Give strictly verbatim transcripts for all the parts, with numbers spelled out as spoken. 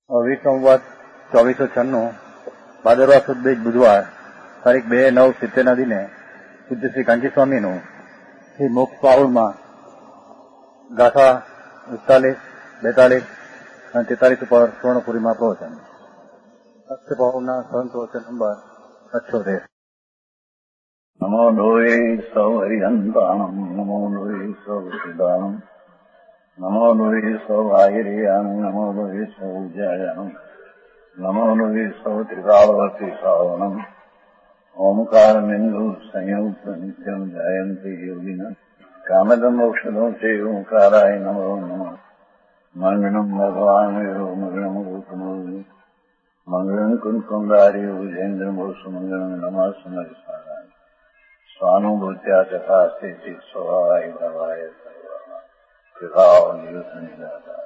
વીસ નવ ચોવીસો છન્નું ભાદરવા સુદ બીજ બુધવાર તારીખ બે નવ સિત્તેરના દિને પૂજ્ય શ્રી કાંચી સ્વામીનું શ્રી મોક્ષ પાઉલમાં ગાથા એકતાલીસ બેતાલીસ અને તેતાલીસ ઉપર સ્વર્ણપુરીમાં પ્રવચન. અક્ષય પાઉલના સંત પ્રવચન નંબર અઠ્યોતેર. નમો લોહે સૌ હરિહંતાણમ નમો લોહે સૌ સિદ્ધાણમ નમો લોહે સૌ આયર્યાણમ નમો લોહે સૌ ઉજાયાણમ નમો લોહે સૌ ત્રિકાળવતી શ્રાવણમ ઓમકાર બિંદુ સંયુક્ત નિત્યમ જયંતિ યોગિન કામદમ મોક્ષદમ સે ઓંકારાય નમો નમઃ. મંગળમ ભગવાન વિરો મંગળમ ગૌતમો મંગળમ કુંકુંડારી ઉજેન્દ્ર મોક્ષ મંગળમ નમઃ સમર્ષાય સ્વાનુભૂત્યા તથા સ્થિતિ સ્વભાવાય ભવાય વિભાવ નિવસનિદાતા.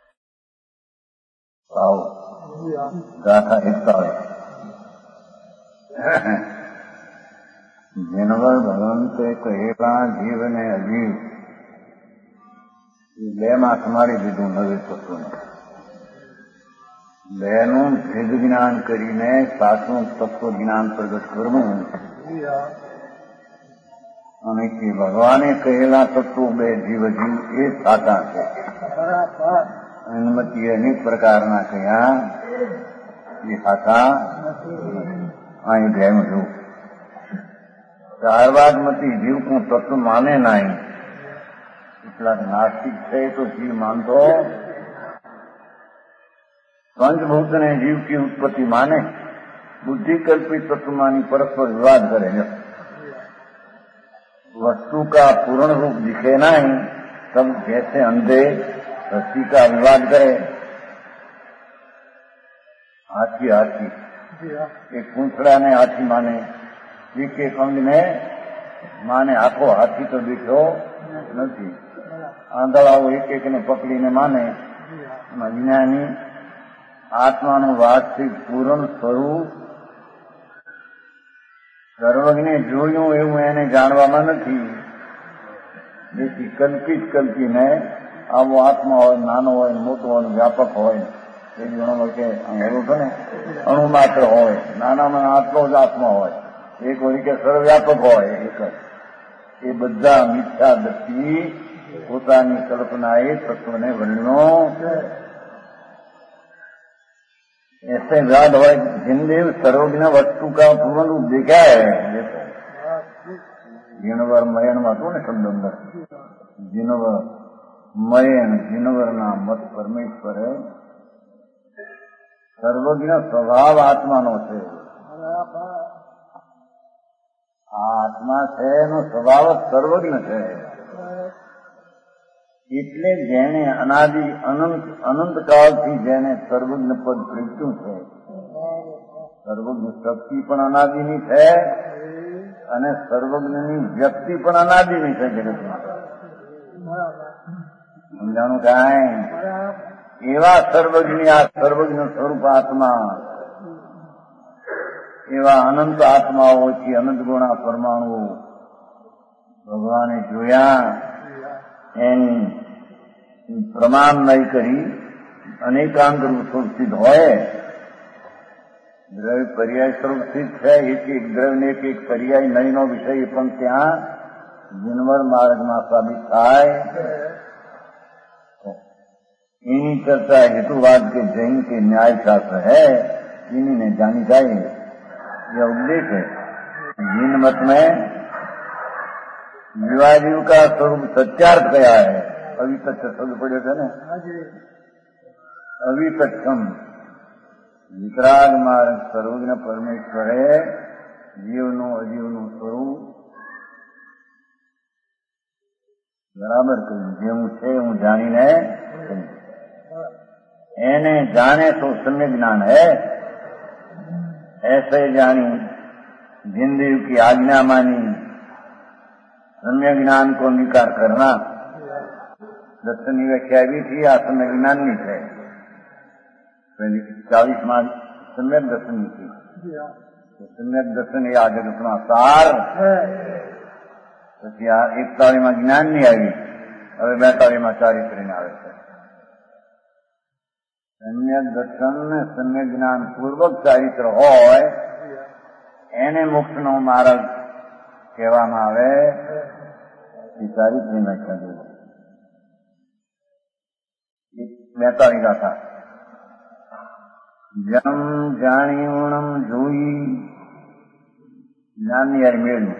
આવો ગાથા એકતાળીસ. જીનવર ભગવંતે કહેલા જીવ ને અજીવ બે માં સમારી દીધું નવે તત્વને. બેનું ભેદ જ્ઞાન કરીને સાતનું તત્વ જ્ઞાન પ્રગટ કરવું અને કે ભગવાને કહેલા તત્વો બે જીવ જીવ એ સાચા છે. અનુમતિ અનેક પ્રકારના કયા એ સાચા અહીં ધ્યાન છું. ત્યારબાદ મતી જીવ કો તત્વ માને નહીં. કેટલાક નાસ્તિક છે તો જીવ માનતો પંચભૂત ને जीव की उत्पत्ति माने, बुद्धि कल्पित तत्व मानी परस्पर विवाद करे. वस्तु का पूर्ण रूप दिखे नहीं तब जैसे अंधे रस्सी का विवाद करे. हाथी हाथी एक पूंछड़ा ने हाथी माने, एक एक अंग ने माने आखो हाथी तो दिखो नहीं. आंधळाओ एक एक ने पकड़ीने माने. विज्ञानी આત્માનું વાસ્તવિક પૂર્ણ સ્વરૂપ સર્વજ્ઞે જોયું એવું એને જાણવામાં નથી. જેથી કલ્પિત કલ્પીને આવો આત્મા હોય, નાનો હોય, મોટો હોય, વ્યાપક હોય. એ જણો કે એવું છે ને અણુ માત્ર હોય, નાનામાં આટલો જ આત્મા હોય, એક હોય કે સર્વવ્યાપક હોય. એક જ એ બધા મિથ્યા દ્રષ્ટિ પોતાની કલ્પનાએ તત્વને વર્ણ્યો. ऐसे व्याद हो जिनदेव सर्वज्ञ वस्तु का पूर्ण रूप देखा है. जिनवर मयन में तो ने शब्द अंदर जिनवर मयन जिनवर ना मत परमेश्वर है. सर्वज्ञ स्वभाव आत्मा नो छे. आत्मा छे नो स्वभाव सर्वज्ञ छे. એટલે જેને અનાદિ અનંત અનંત કાળથી જેને સર્વજ્ઞ પદ પ્રીત્યું છે. સર્વજ્ઞ શક્તિ પણ અનાદિની છે અને સર્વજ્ઞની વ્યક્તિ પણ અનાદિની છે જગતમાં. સમજાણું કાંઈ? એવા સર્વજ્ઞ આ સર્વજ્ઞ સ્વરૂપ આત્મા, એવા અનંત આત્માઓથી અનંત ગુણા પરમાણુ ભગવાને જોયા. એની પ્રમાણ નહીં કરી અનેકાંગ રૂપ સ્થિત હોય. દ્રવ્ય પર્યાય સ્વરૂપ સ્થિત છે. એક એક દ્રવ્યને એક એક પર્યાય નહીંનો વિષય પણ ત્યાં જીનવર માર્ગમાં સાબિત થાય. એની ચર્ચા હેતુવાદ के जैन के न्याय शास्त्र है, इन्हीं ने जानी जाए. यह उपदेश है. जीन मत में जीवाजीव का स्वरूप सत्यार्थ गया है. अभी तक शब्द पड़े थे ना, अभी तक वितराग मार्ग सर्वज्ञ परमेश्वर है. जीवનું અજીવનું સ્વરૂપ બરાબર કહ્યું. જેવું છે હું જાણીને એને જાણે તો सम्यक ज्ञान है. ऐसे जानी जिंदगी की आज्ञा मानी सम्यक ज्ञान को अंगीकार करना. दर्शन की व्याख्या भी थी आ सम्यक ज्ञान नहीं थे. चालीस मार्ग सम्यक दर्शन की थी. तो सम्यक दर्शन ये आ जगतना सार. પછી આ એકતાળીમાં જ્ઞાન ની આવી, હવે બેતાળીમાં ચારિત્ર્ય આવે છે. સમ્યક દર્શન ને સમ્યક જ્ઞાન પૂર્વક ચારિત્ર હોય એને મોક્ષનો માર્ગ કહેવામાં આવે. એ ચારિત્રની વ્યાખ્યા જોઈ. બેતાળી ગાથા. જન્મ જાણી ઉણમ જોઈ જ્ઞાનની યાર મેળવી.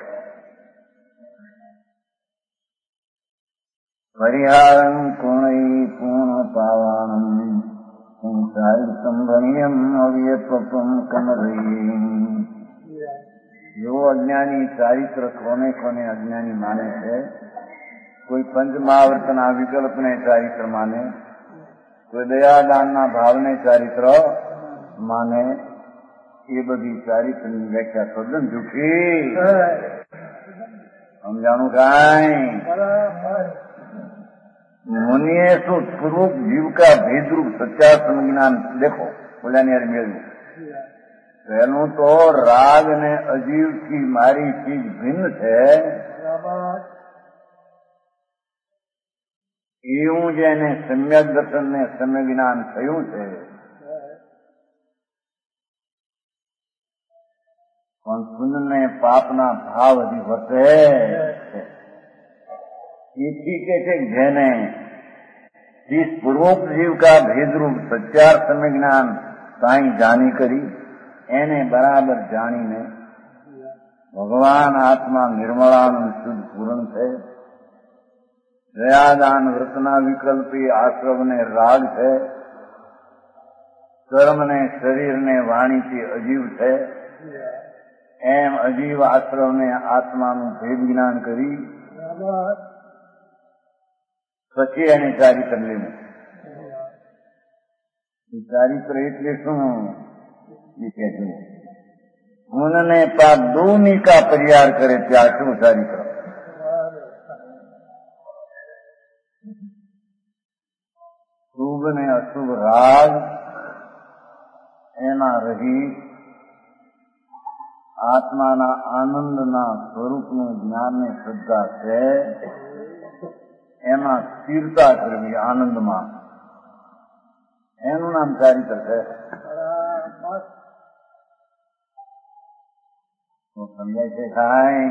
પરિહારમ કોણઈ પૂર્ણ પાવાણમ સંસારિતમ ભણ્યમ અવ્યપમ કમરઈ. જો અજ્ઞાની ચારિત્ર કોને કોને અજ્ઞાની માને છે. કોઈ પંચમહાવર્તના વિકલ્પને ચારિત્ર માને, કોઈ દયાદાનના ભાવને ચારિત્ર માને. એ બધી ચારિત્રની વ્યાખ્યા તદ્દન જુઠી. સમજાણું કાંઈ? मुनिये सो स्वरूप जीव का भेद रूप सत्यात्म ज्ञान देखो बोलानी यार मेलू. पहलू तो राग ने अजीव की मारी चीज भिन्न है. એવું જેને સમ્યક દર્શન ને સમ્યક જ્ઞાન થયું છે. પણ પુણ્ય પાપના ભાવ હજી વધે છે. ठीक है જેને जिस पूर्वोक्त जीव का भेद रूप सच्चार समय ज्ञान साई जानी करी એને બરાબર જાણીને ભગવાન આત્મા નિર્મળાનંદ શુદ્ધ પૂર્ણ છે. દયાદાન વ્રતના વિકલ્પી આશ્રમને રાગ છે. કર્મને શરીરને વાણીથી અજીવ છે. એમ અજીવ આશ્રમને આત્માનું ભેદ જ્ઞાન કરી પછી એને ચારિત્ર લેવું. ચારિત્ર એટલે શું? ગુણને પાપ દોની કા પરિહાર કરે ત્યાં શું ચારિત્ર? શુભ ને અશુભ રાગ એના રહી આત્માના આનંદના સ્વરૂપનું જ્ઞાન ને શ્રદ્ધા છે. એમાં સ્થિરતા કરવી આનંદમાં, એનું નામ ચારિત્ર છે. સમજાય છે કાંઈ?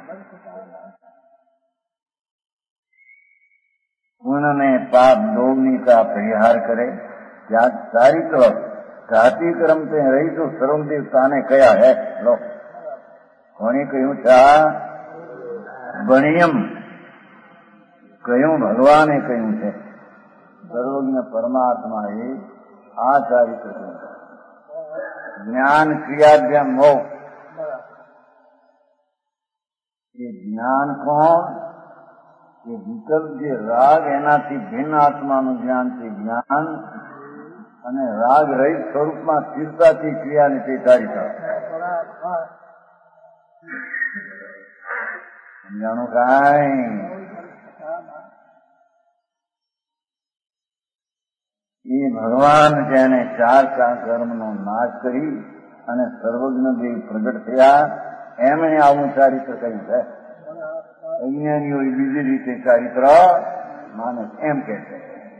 પુણ્ય પાપ દોની કા પરિહાર કરે ત્યાં ચારિત્ર. જાતિ કર્મ તે રહી તો સર્વ દેવતાને કયા હે. લો કોને કહ્યું છે? ભણ્યમ કહ્યું, ભગવાને કહ્યું છે. સર્વજ્ઞ પરમાત્માએ આ ચારિત્ર કહ્યું. જ્ઞાન ક્રિયાદ્ય મોક્ષ. એ જ્ઞાન કોણ? એ વિકલ્પ જે રાગ એનાથી ભિન્ન આત્માનું જ્ઞાન છે જ્ઞાન. અને રાગ રહિત સ્વરૂપમાં સ્થિરતાથી ક્રિયાની તે ચારિત્ર. સમજાણું કાંઈ? એ ભગવાન જેને ચાર ચાર કર્મનો નાશ કરી અને સર્વજ્ઞ દેવ પ્રગટ થયા એમણે આવું ચારિત્ર કહ્યું છે. અજ્ઞાનીઓ બીજી રીતે ચારિત્ર માને એમ કે છે.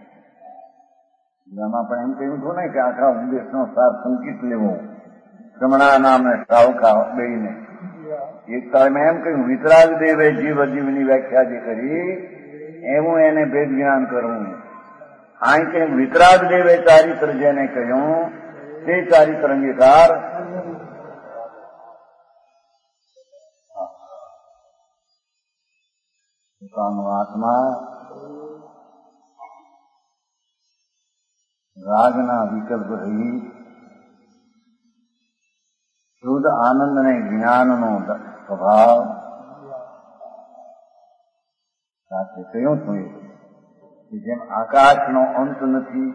એમાં પણ એમ કહ્યું હતું ને કે આખા ઉપદેશનો સાર સંકિત લેવો શ્રમણા નામે સાવકા બેને. એક કાળમાં એમ કહ્યું વિતરાગ દેવે જીવ અજીવની વ્યાખ્યા જે કરી એવું એને ભેદ જ્ઞાન કરવું. આ કે વિતરાગ દેવે ચારિત્ર જેને કહ્યું તે ચારિત્ર અંગીકાર. પોતાનો આત્મા રાગના વિકલ્પ રહી શુદ્ધ આનંદ અને જ્ઞાનનો સ્વભાવ સાથે કહ્યું છું કે જેમ આકાશનો અંત નથી,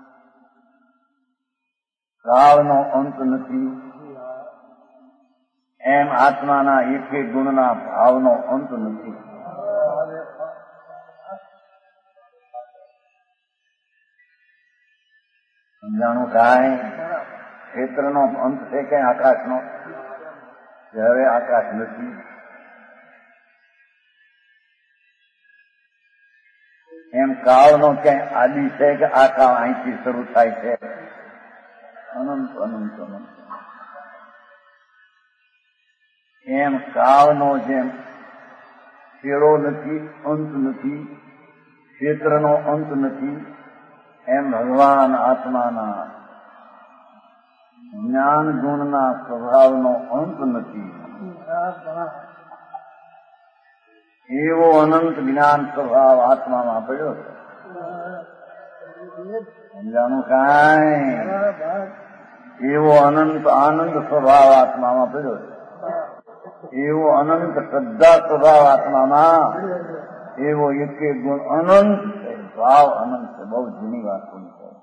કાળનો અંત નથી, એમ આત્માના એક એક ગુણના ભાવનો અંત નથી. સમજાણું કાંઈ? ક્ષેત્રનો અંત છે કે આકાશનો? હવે આકાશ નથી. એમ કાળનો ક્યાંય આદિ છે કે આ કાળ અહીંથી શરૂ થાય છે? અનંત અનંત અનંત. એમ કાળનો જેમ છેડો નથી, અંત નથી, ક્ષેત્રનો અંત નથી, એમ ભગવાન આત્માના જ્ઞાન ગુણના સ્વભાવનો અંત નથી. એવો અનંત જ્ઞાન સ્વભાવ આત્મામાં પડ્યો છે. સમજાણું કાંઈ? એવો અનંત આનંદ સ્વભાવ આત્મામાં પડ્યો છે. એવો અનંત શ્રદ્ધા સ્વભાવ આત્મામાં, એવો એક એક ગુણ અનંત છે, ભાવ અનંત છે. બહુ જૂની વાત છે.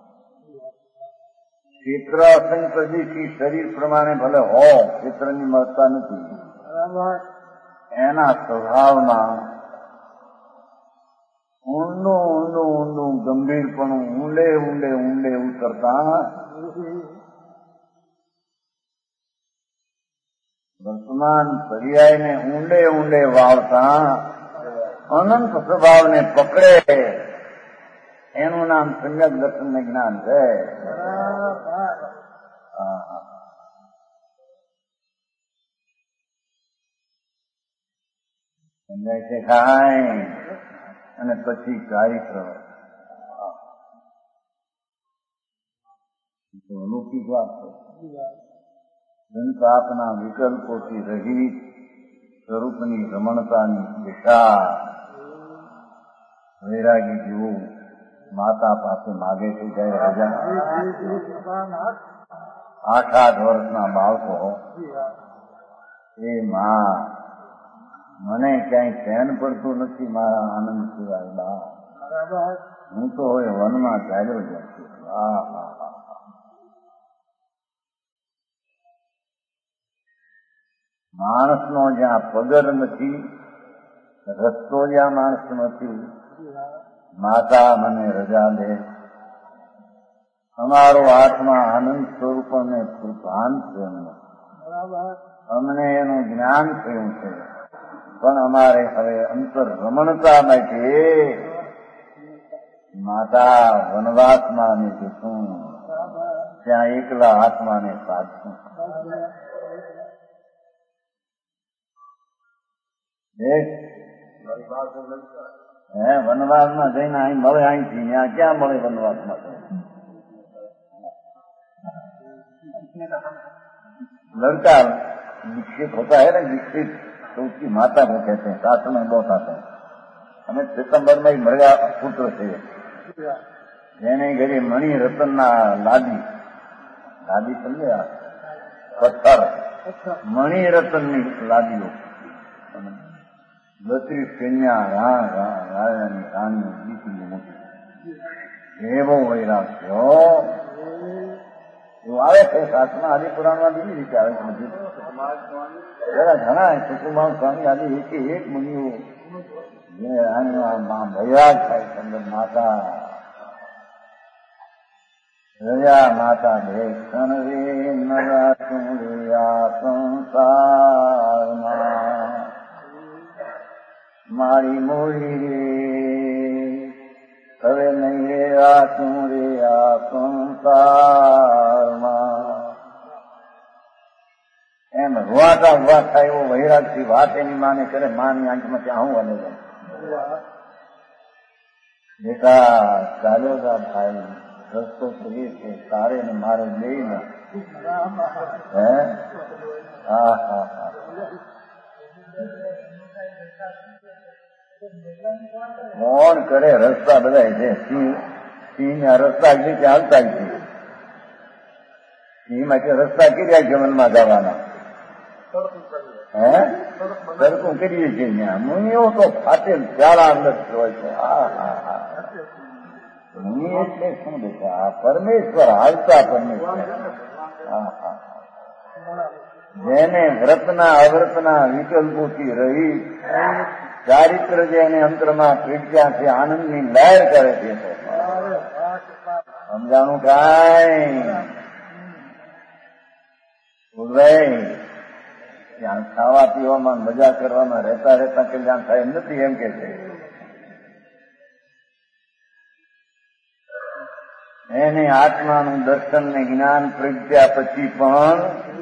ક્ષેત્ર અસંખ્ય દેશી શરીર પ્રમાણે ભલે હો, ક્ષેત્રની મહત્તા નથી. એના સ્વભાવમાં ઊંડું ઊંડું ઊંડું ગંભીરપણું ઊંડે ઊંડે ઊંડે ઉતરતા વર્તમાન પર્યાયને ઊંડે ઊંડે વાવતા અનંત સ્વભાવને પકડે, એનું નામ સમ્યક દર્શન જ્ઞાન છે. સમજાય છે કાંઈ? અને પછી ચારિત્ર અલૌકિક વાત છે. સંતાપના વિકલ્પોથી રહિત સ્વરૂપની રમણતાની દિશા વૈરાગી જેવું માતા પાસે માગે છે. જયારે રજા આઠ આઠ વર્ષના બાળકો, એ માં મને ક્યાંય ચેન પડતું નથી મારા આનંદ સિવાય. બા હું તો હવે વનમાં ચાલ્યો જાય છું. માણસનો જ્યાં પગર નથી, રસ્તો જ્યાં માણસ નથી, માતા મને રજા દે. અમારો આત્મા આનંદ સ્વરૂપ અને ભાન છે. અમને એનું જ્ઞાન થયું છે, પણ અમારે હવે અંતર રમણતા માટે માતા વનવાસમાં અમે જશું, ત્યાં એકલા આત્માને સાધશું. હે વનવાસમાં જઈને અહીં મળે, અહીંથી ત્યાં ક્યાં મળે વનવાસમાં? लड़का विकसित होता है ना, विकसित तो उसकी माता को कहते हैं. शास्त्र में बहुत आता है. हमें सितंबर में मृगा पुत्र थे, જેને ઘરે મણિ રતનના લાદી, લાદી સમજે, પથ્થર મણિ રતનની લાદીઓ, બત્રીસ કન્યા, રાજાની રાણીઓ, દીકરીઓ મોટી. એવો વૈરાગ થયો. એવું આવે છે શાસ્ત્રમાં, આદિ પુરાણમાં બીજી રીતે આવે છે. બધું જરા ઘણા સુકુમાર સ્વામી આદિ એક એક મુનિઓ જે વૈરાગ થાય અંદર. માતા રજા માતા દેખન રે નરા સુરિયા સંસારમાં મારી મોડી રે હવે નહીં રે આ તું રે આ સંસારમાં. એમ રૂવાટા ઉભા થાય એવો વૈરાગથી વાત એની માને કરે. માની આંખમાં ત્યાં હું વને જાય. બેટા ચાલ્યો જા ભાઈ, રસ્તો તો એ છે તારે ને મારે બે ને. હે હા હા હા કોણ કરે રસ્તા બધા છે. સિંહ સિંહ રસ્તા રીતે હાલતા જ છે. સિંહ માટે રસ્તા કર્યા છે વનમાં જવાના. હે સરખું કરીએ છીએ ત્યાં. મુનિઓ તો ફાટેલ ચારા અંદર હોય છે. હા હા હા મુનિ એટલે શું દેખા? આ પરમેશ્વર હાલતા પરમેશ્વર. હા હા જેને વ્રતના અવ્રતના વિકલ્પોથી રહી ચારિત્ર જેને અંતરમાં પ્રજ્ઞા છે, આનંદની લહેર કરે છે. સમજાણું કાંઈ? ભાઈ ત્યાં ખાવા પીવામાં મજા કરવામાં રહેતા રહેતા કલ્યાણ થાય એમ નથી, એમ કે છે. એને આત્માનું દર્શન ને જ્ઞાન પ્રગટ્યા પછી પણ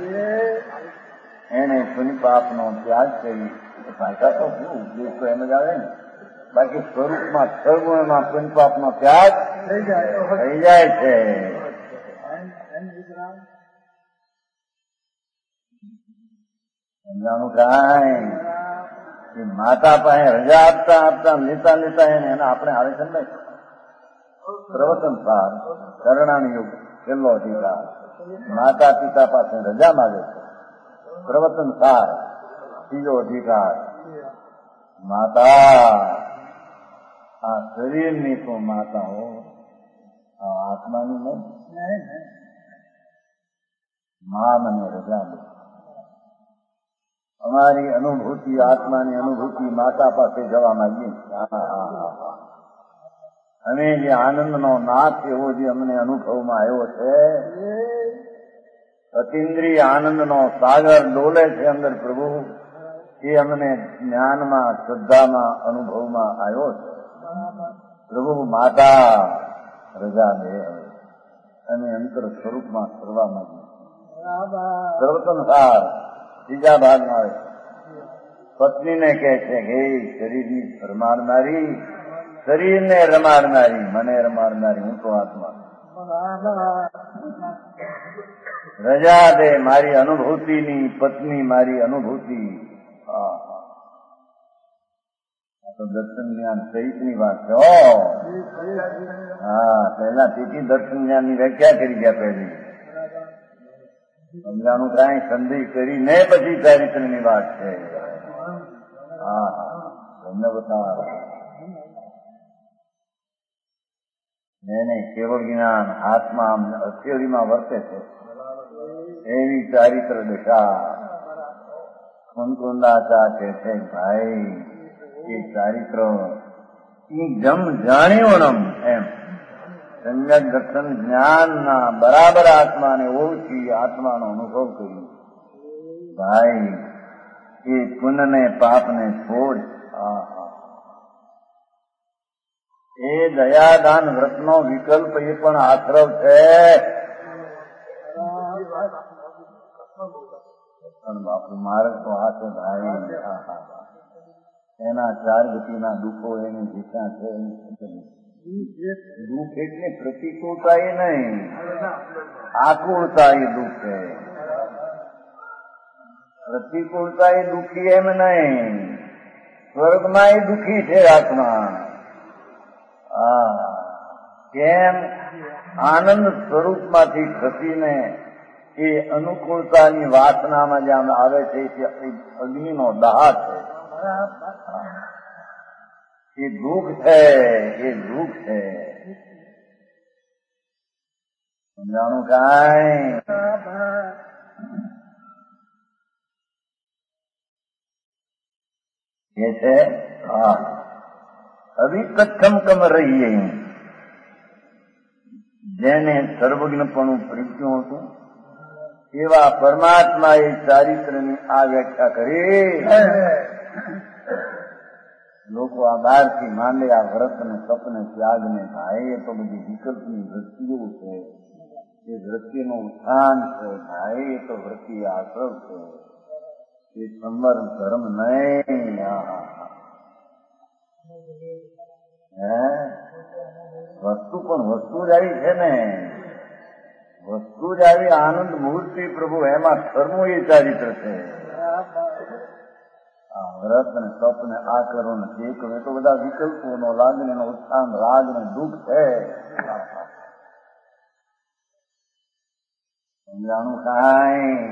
એને પુનિપાપનો ત્યાગ કરી. ભાષા તો શું ઉપદેશ તો એમ જ આવે ને, બાકી સ્વરૂપમાં સર્વમાં પુનિપાપનો ત્યાગ થઈ જાય છે. સમજાણું કાંઈ માતા પાસે રજા આપતા આપતા લેતા લેતા એને એના આપણે આવે છે ને પ્રવચન સાર કરણાની યુગ છેલ્લો અધિકાર. માતા પિતા પાસે રજા માગે છે, પ્રવચન સાર ત્રીજો અધિકાર. માતા આ શરીરની તો માતા હો, આ આત્માની નહીં. મા મને રજા દે. અમારી અનુભૂતિ, આત્માની અનુભૂતિ માતા પાસે જવા માંગીએ. અને જે આનંદનો નાથ એવો જે અમને અનુભવમાં આવ્યો છે, અતિન્દ્રિય આનંદનો સાગર ડોલે છે અંદર પ્રભુ, એ અમને જ્ઞાનમાં, શ્રદ્ધામાં, અનુભવમાં આવ્યો છે. પ્રભુ માતા રજા દે અને અંતર સ્વરૂપમાં કરવા માંગીએ. સર્વસંસાર ત્રીજા ભાગમાં આવે છે. પત્નીને કહે છે, હે શરીરની રમાડનારી, શરીરને રમાડનારી, મને રમાડનારી, હું તો આત્મા, રજા દે મારી અનુભૂતિની. પત્ની મારી અનુભૂતિ. આ તો દર્શન જ્ઞાન સહિતની વાત છે. હા, પહેલા તેથી દર્શન જ્ઞાનની વ્યાખ્યા કરી ગયા. પહેલી સમજાનું કાંઈ સંધિ કરીને પછી ચારિત્રની વાત છે. હા, તમને બતાવ એને કેવળ જ્ઞાન હાથમાં હથેળીમાં વર્તે છે એવી ચારિત્ર દશા. કુંકુંદાચા કહે છે, ભાઈ એ ચારિત્ર જમ જાણ્યું એમ સમ્યક દર્શન જ્ઞાનના બરાબર આત્માને ઓળખી આત્માનો અનુભવ કર્યો. ભાઈ એ પુણ્યને પાપને છોડ. એ દયાદાન વ્રતનો વિકલ્પ એ પણ આશ્રવ છે. પણ બાપુ માર્ગ તો આ છે ભાઈ. એના ચાર ગતિના દુઃખો એની દિશા છે. દુઃખ એટલે પ્રતિકૂળતા એ નહીં, આકુળતા એ દુઃખ છે. પ્રતિકૂળતા એ દુઃખી એમ નહીં, સ્વર્ગમાં એ દુઃખી છે આત્મા. કેમ? આનંદ સ્વરૂપમાંથી ખસીને એ અનુકૂળતાની વાસનામાં જ્યાં આવે છે તે અગ્નિનો દાહ છે. એ દુઃખ છે, એ દુઃખ છે. સમજાણું કાંઈ? એ છે હા અવિકથમ કમ રહીએ. જેને સર્વજ્ઞપણું પ્રજ્ઞું હતું એવા પરમાત્મા એ ચારિત્રની આ વ્યાખ્યા કરી. લોકો આ બહારથી માંડે આ વ્રત ને તપ ને ત્યાગ ને ભાઈ એ તો બધી વિકલ્પની વૃત્તિઓ છે. એ વૃત્તિનું ઉત્થાન છે ભાઈ. એ તો વૃત્તિ આશ્રવ છે. એ સંવર ધર્મ નહીં. હે વસ્તુ પણ વસ્તુ જ આવી છે ને, વસ્તુ જ આવી આનંદ મૂર્તિ પ્રભુ, એમાં ધર્મો એ ચારિત્ર છે. આ વ્રત ને તપ ને આ કરો ને તે કરો એ તો બધા વિકલ્પોનો લાગણી નો ઉત્થાન રાગ ને દુઃખ છે. સમજાણું કાંઈ?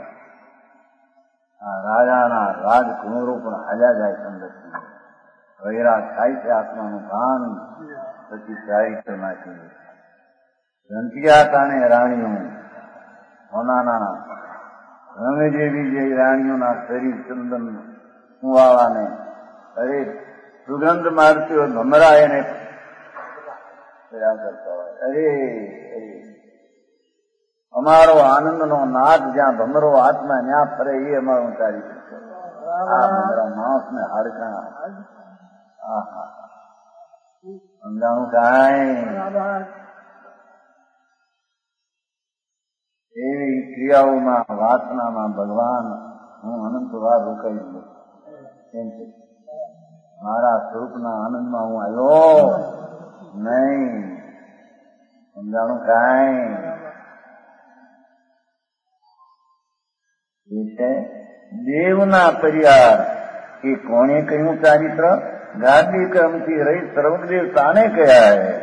આ રાજાના રાજકુમારો પણ હાલ્યા જાય સંગત. વૈરાગ થાય છે આત્માનું ભાન. પછી ચારિત્ર નાખી ઘંટિયા તાણે રાણીઓ હોનાના રમે જેવી જે રાણીઓના શરીર ચંદન કુવાવાને અરે સુગંધ મારતી હોય ભમરા એને કરતા હોય. અરે અરે અમારો આનંદનો નાદ જ્યાં ભમરો આત્મા ન્યા ફરે એ અમારું ચારિત્ર છે. આ ભમરા માણસ ને હાડકા. હા હા સમજાણું કાંઈ? એવી ક્રિયાઓમાં વાસનામાં ભગવાન હું અનંત વાર રોકાઈ ગયો. કેમ છે? મારા સ્વરૂપના આનંદમાં હું આવ્યો નહીં. સમજાણું કાંઈ? એ છે દેવના પર્યાર. એ કોણે કહ્યું ચારિત્ર? ગાદી ક્રમથી રહી સર્વદેવ તાને કહ્યા હે.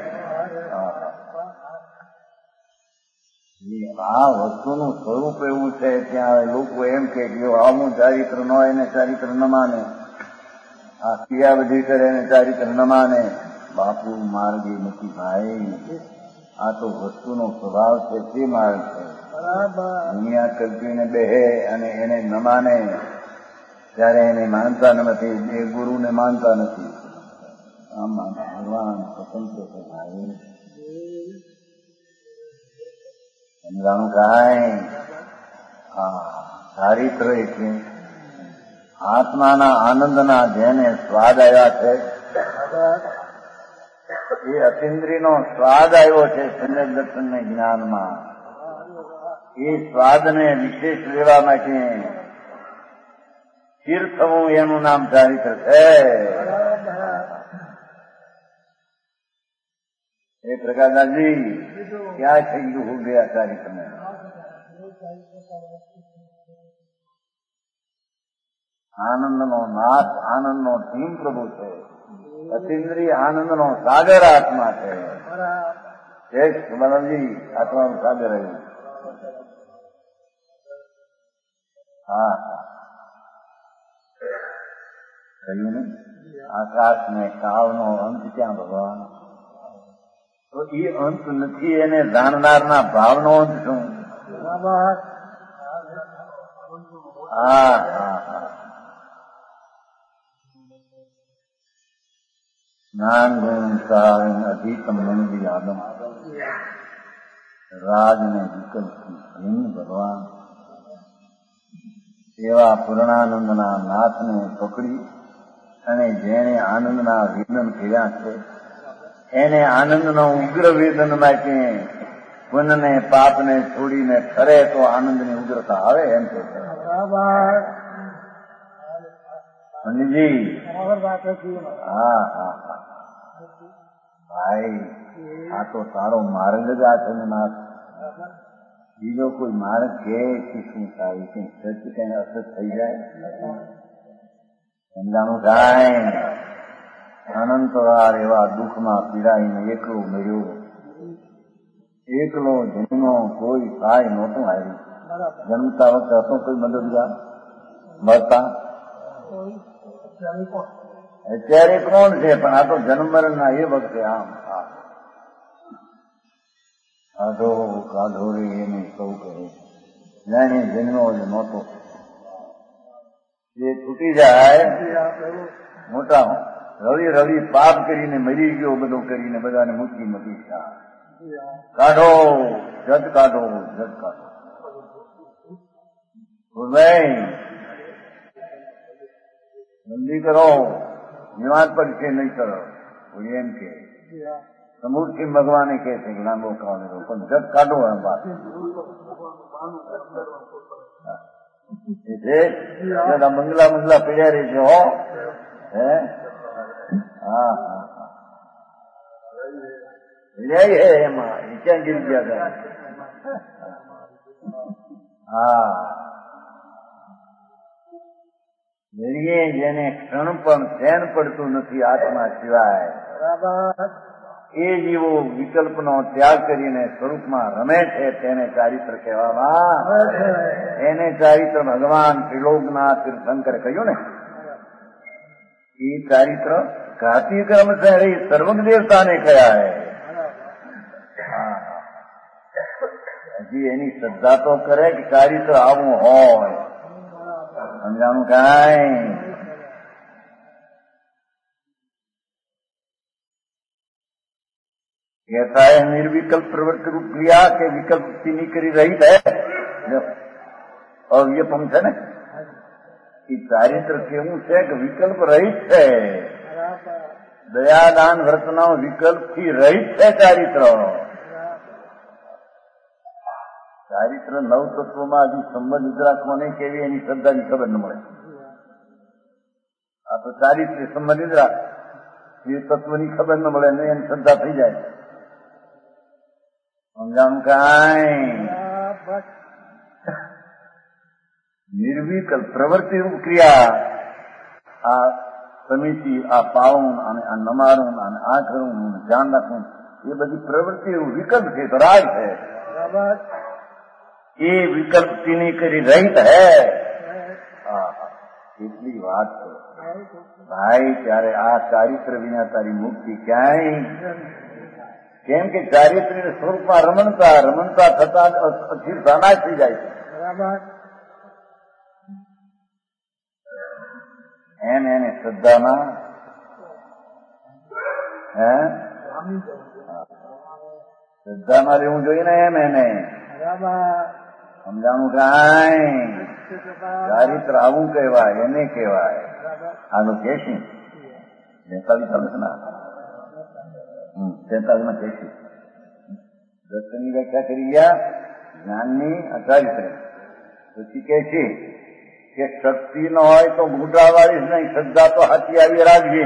આ વસ્તુનું સ્વરૂપ એવું છે. ત્યાં લોકો એમ કે આવું ચારિત્ર ન હોય ને ચારિત્ર ન માને, આ ક્રિયા બધી કરે ને ચારિત્ર ન માને. બાપુ માર્ગ એ નથી ભાઈ. આ તો વસ્તુનો સ્વભાવ છે તે માર્ગ છે. દુનિયા કલ્પીને બેહે અને એને ન માને ત્યારે એને માનતા નથી, એ ગુરુને માનતા નથી. આમાં ભગવાન સ્વતંત્ર છે ભાઈ. સમજાણું કાંઈ? હા, ચારિત્ર એટલે આત્માના આનંદના જેને સ્વાદ આવ્યા છે, એ અતિન્દ્રિયનો સ્વાદ આવ્યો છે સમ્યક દર્શન જ્ઞાનમાં. એ સ્વાદને વિશેષ લેવા માટે સ્થિર થવું એનું નામ ચારિત્ર છે. એ પ્રકાશદાસજી ક્યાં થઈ ગયું હું ગયા ચારિત્ર ને? આનંદનો નાથ, આનંદનો ધીમ પ્રભુ છે. અતિન્દ્રિય આનંદનો સાગર આત્મા છે. એક બલમજી આત્માનું સાગર રહ્યું. હા કહ્યું ને, આકાશ ને કાળનો અંત ક્યાં ભગવાન? તો એ અંત નથી, એને જાણનારના ભાવનો અંત શું? હા હા હા જ્ઞાન ગુણ સારણ અધિકમ મંદી આદમ રાજને વિકલ્પથી ભીમ ભગવાન. એવા પૂર્ણાનંદના નાથને પકડી અને જેને આનંદના વેદન કર્યા છે, એને આનંદનો ઉગ્ર વેદન માટે પુણ્યને પાપને છોડીને ફરે તો આનંદની ઉગ્રતા આવે. એમ છે મંદિરજી. હા હા હા ભાઈ, આ તો તારો માર્ગ જ આ છે નાથ. બીજો કોઈ માર્ગ કે શું થાય? કઈ સચ કઈ અસર થઈ જાય? સમજાણું કાંઈ? અનંતવાર એવા દુઃખમાં પીડાઈને એકલો મર્યો. એકલો જન્મનો કોઈ સહાય નહોતું આવ્યું. જન્મતા વખતે હતો કોઈ મદદગાર? મળતા અત્યારે કોણ છે? પણ આ તો જન્મ મરણના એ વખતે આમ કાઢો કાઢો રે એને સૌ કહે. જાણે જન્મો જ નહોતો. એ છૂટી જાય મોટા રળી રળી પાપ કરીને મરી ગયો, બધું કરીને બધાને મૂકી મૂકી. કાઢો જગ કાઢો જગ કાઢો. જલ્દી કરો, નિવાસ પડશે નહીં કરો. એમ કે સમૂર્તિ ભગવાને કહે છે કે લાંબો કાઢો, પણ જગ કાઢો. એમ વાત બંગલા બંગલા પીડ્યા રહી છે. હો હે હા હા હા પીડ્યા હે એમાં ક્યાં ગીરી ગયા હતા? હા જરીએ જેને ક્ષણ પણ ચેન પડતું નથી આત્મા સિવાય, એ જીવો વિકલ્પનો ત્યાગ કરીને સ્વરૂપમાં રમે છે તેને ચારિત્ર કહેવામાં. એને ચારિત્ર ભગવાન ત્રિલોકનાથ તીર્થંકરે કહ્યું ને, એ ચારિત્ર ઘાતી કર્મ છે એ સર્વગ દેવતાને કહ્યા હે. હજી એની શ્રદ્ધા તો કરે કે ચારિત્ર આવું હોય. સમજાણું કાંઈ? कहता है निर्विकल्प प्रवृत्ति रूप क्रिया के विकल्प की नहीं करी रहित है। और ये पंथ है ना कि चारित्र केवू છે કે વિકલ્પ રહિત છે. દયાદાન વર્તનો વિકલ્પ થી રહિત છે ચારિત્ર. ચારિત્ર ચારિત્ર નવ તત્વમાં હજી સંબંધિત રાખવાને કેવી એની શ્રદ્ધાની ખબર ન મળે. આ તો ચારિત્ર સંબંધિત રાખ એ તત્વની ખબર ન મળે ને એની શ્રદ્ધા થઈ જાય. સમજાણું કાંઈ નિર્વિકલ્પ પ્રવૃત્તિ રૂપ ક્રિયા આ સમિતિ આ પાવન અને આ નમારું અને આ કરવું ધ્યાન રાખવું એ બધી પ્રવૃત્તિ વિકલ્પ છે તો રાગ છે. એ વિકલ્પની કરી રહિત હે. એટલી વાત છે ભાઈ. ત્યારે આ ચારિત્ર વિના તારી મુક્તિ ક્યાંય. કેમ કે ચારિત્ર સ્વરૂપમાં રમણતા રમણતા થતા અસ્થિરતા નાશ થઈ જાય છે. એને એને શ્રદ્ધામાં હે શ્રદ્ધામાં રહેવું જોઈએ ને એમ એને સમજાણું કાંઈ. ચારિત્ર આવું કહેવાય એને કહેવાય. આનું કેશી તેતાલીસ ચાલીસ ના તેતાલીસ માં કેશી દર્શનની વ્યાખ્યા કરી ગયા જ્ઞાનની ચારિત્ર. પછી કે છે કે શક્તિ ન હોય તો ઘૂંટા વાળીશ નહીં, શ્રદ્ધા તો હાથી આવી રાખજે.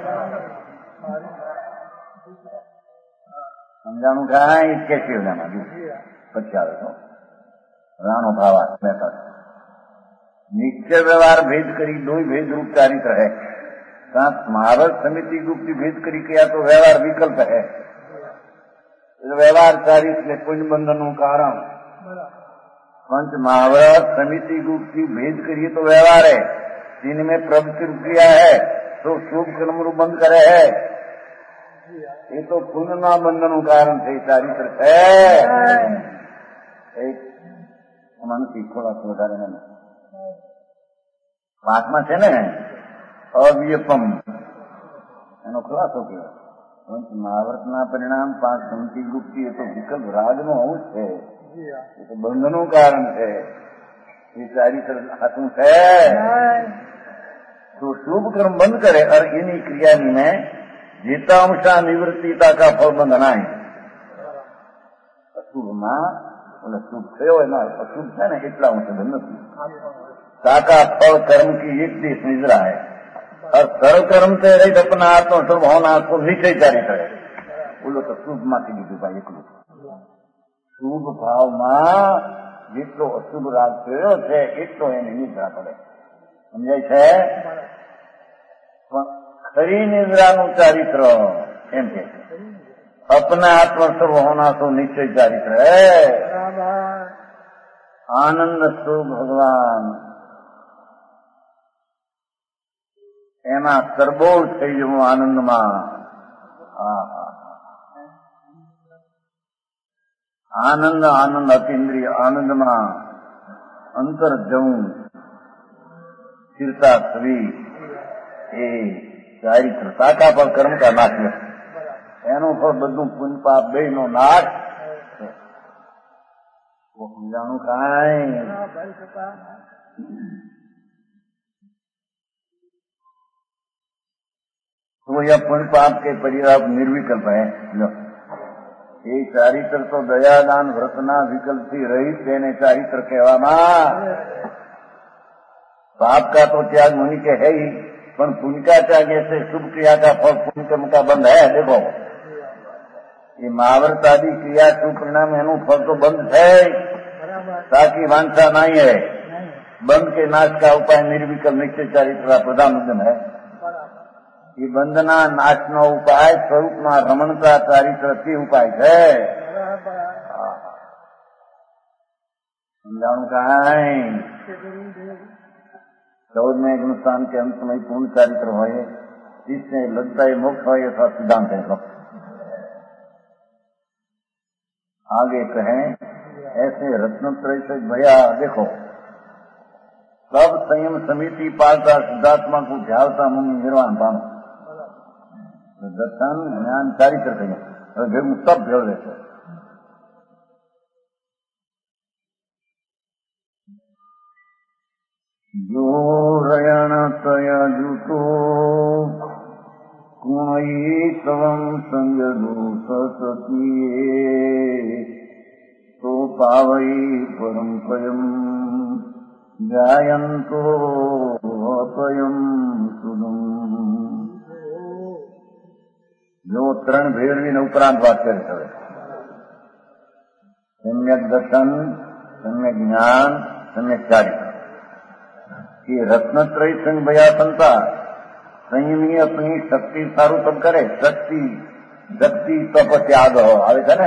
સમજાણું કાંઈ કે છે પછી આવે તો રાણો ભાવા મહેતા નિશ્ચય વ્યવહાર ભેદ કરી દોય ભેદ રૂપ ચારિત્ર है. महावत समिति गुप्ती भेद करी किया तो व्यवहार विकल्प है. व्यवहार चारित्र पुण्य बंधन कारण पंच महावत समिति गुप्ती भेद करिए तो व्यवहार है. जिनमें प्रवृत्ति किया है तो शुभ कर्म रूप बंद करे है. ये तो पुण्य ना बंधन कारण थे चारित्र है. एक मन શીખોડા વધારે ને પાંચમાં છે ને અવ્યપમ એનો ખુલાસો કહેવાય. મહાવર્તના પરિણામ પાંચ સમિતિ ગુપ્તી એ તો વિકલ્પ રાગનો અંશ છે. એ તો બંધનું કારણ છે. એ ચારિત્ર હાથું છે તો શુભ કર્મ બંધ કરે और इन्हीं क्रिया में जितांशा निवृत्तिता का फल बंधनाय. અશુભમાં અને શુભ થયો એમાં અશુભ છે ને એટલા અંશ બંધ નથી. साका फल कर्म की एक देश निजरा है और सर्व कर्म से रहित अपना आत्म स्वरूप होना को निश्चय चारित्र है. बोलो तो શુભ માંથી લીધું ભાઈ એકલું. શુભ ભાવમાં જેટલો અશુભ રાગ થયો છે એટલો એની નિદ્રા પડે. સમજાય છે. પણ ખરી નિદ્રાનું ચારિત્ર એમ કે अपना आत्म स्वरूप होना तो निश्चय चारित्र है. आनंद स्वरूप भगवान એમાં તરબોળ થઈ જવું આનંદમાં. આનંદ આનંદ અતિન્દ્રિય આનંદમાં અંતર જવું સ્થિરતા થવી એ ચારિત્ર. સાકા પર કર્મ કા નાશ એનું ફળ બધું પુણ્ય પાપ બે નો નાશ છે. સમજાણું કાંઈ. तो यह पुण्य पाप के परिणाम निर्विकल्प है. लो ये चारित्र तो दयादान व्रतना विकल्प थी रहित તેને ચારિત્ર કહેવામાં. पाप का तो त्याग मुनि के है ही पर पुण्य का त्याग ऐसे शुभ क्रिया का फल पुण्य कर्म का बंध है. देखो ये महाव्रत आदि क्रिया शुभ परिणाम એનું ફળ तो बंध है. ताकि वांछा नहीं है. बंध के नाश का उपाय निर्विकल्प निश्चय चारित्र का प्रधान उद्यम है. ये बंधना नाश नो उपाय स्वरूप में रमणता चारित्र की उपाय है. समझाणु कांई. चौद में हिंदुस्तान के अंत में पूर्ण चारित्र हो जिससे लगता है मोक्ष हो ऐसा सिद्धांत है. आगे कहें ऐसे रत्नत्रय से भया देखो सब संयम समिति पालता सिद्धात्मा को ध्यावता मुनि निर्वाण पानो. दर्शन ज्ञान चारित्र कहिए ભેગું તપ ભેળવે છે. જો રયણ તય જૂતો ગુણઈ તવમ સંજદો સતીએ તો પાવઈ પરમ પયમ જાયંતો અપયમ સુદમ. જો ત્રણ ભેળવીને ઉપરાંત વાત કરી હવે સમ્યક દર્શન, સમ્યક જ્ઞાન, સમ્યક ચારિત્ર. ये रत्नत्रय संग भया संता संयमी अपनी शक्ति सारू तब करे. शक्ति शक्ति तप त्याग આવે છે ને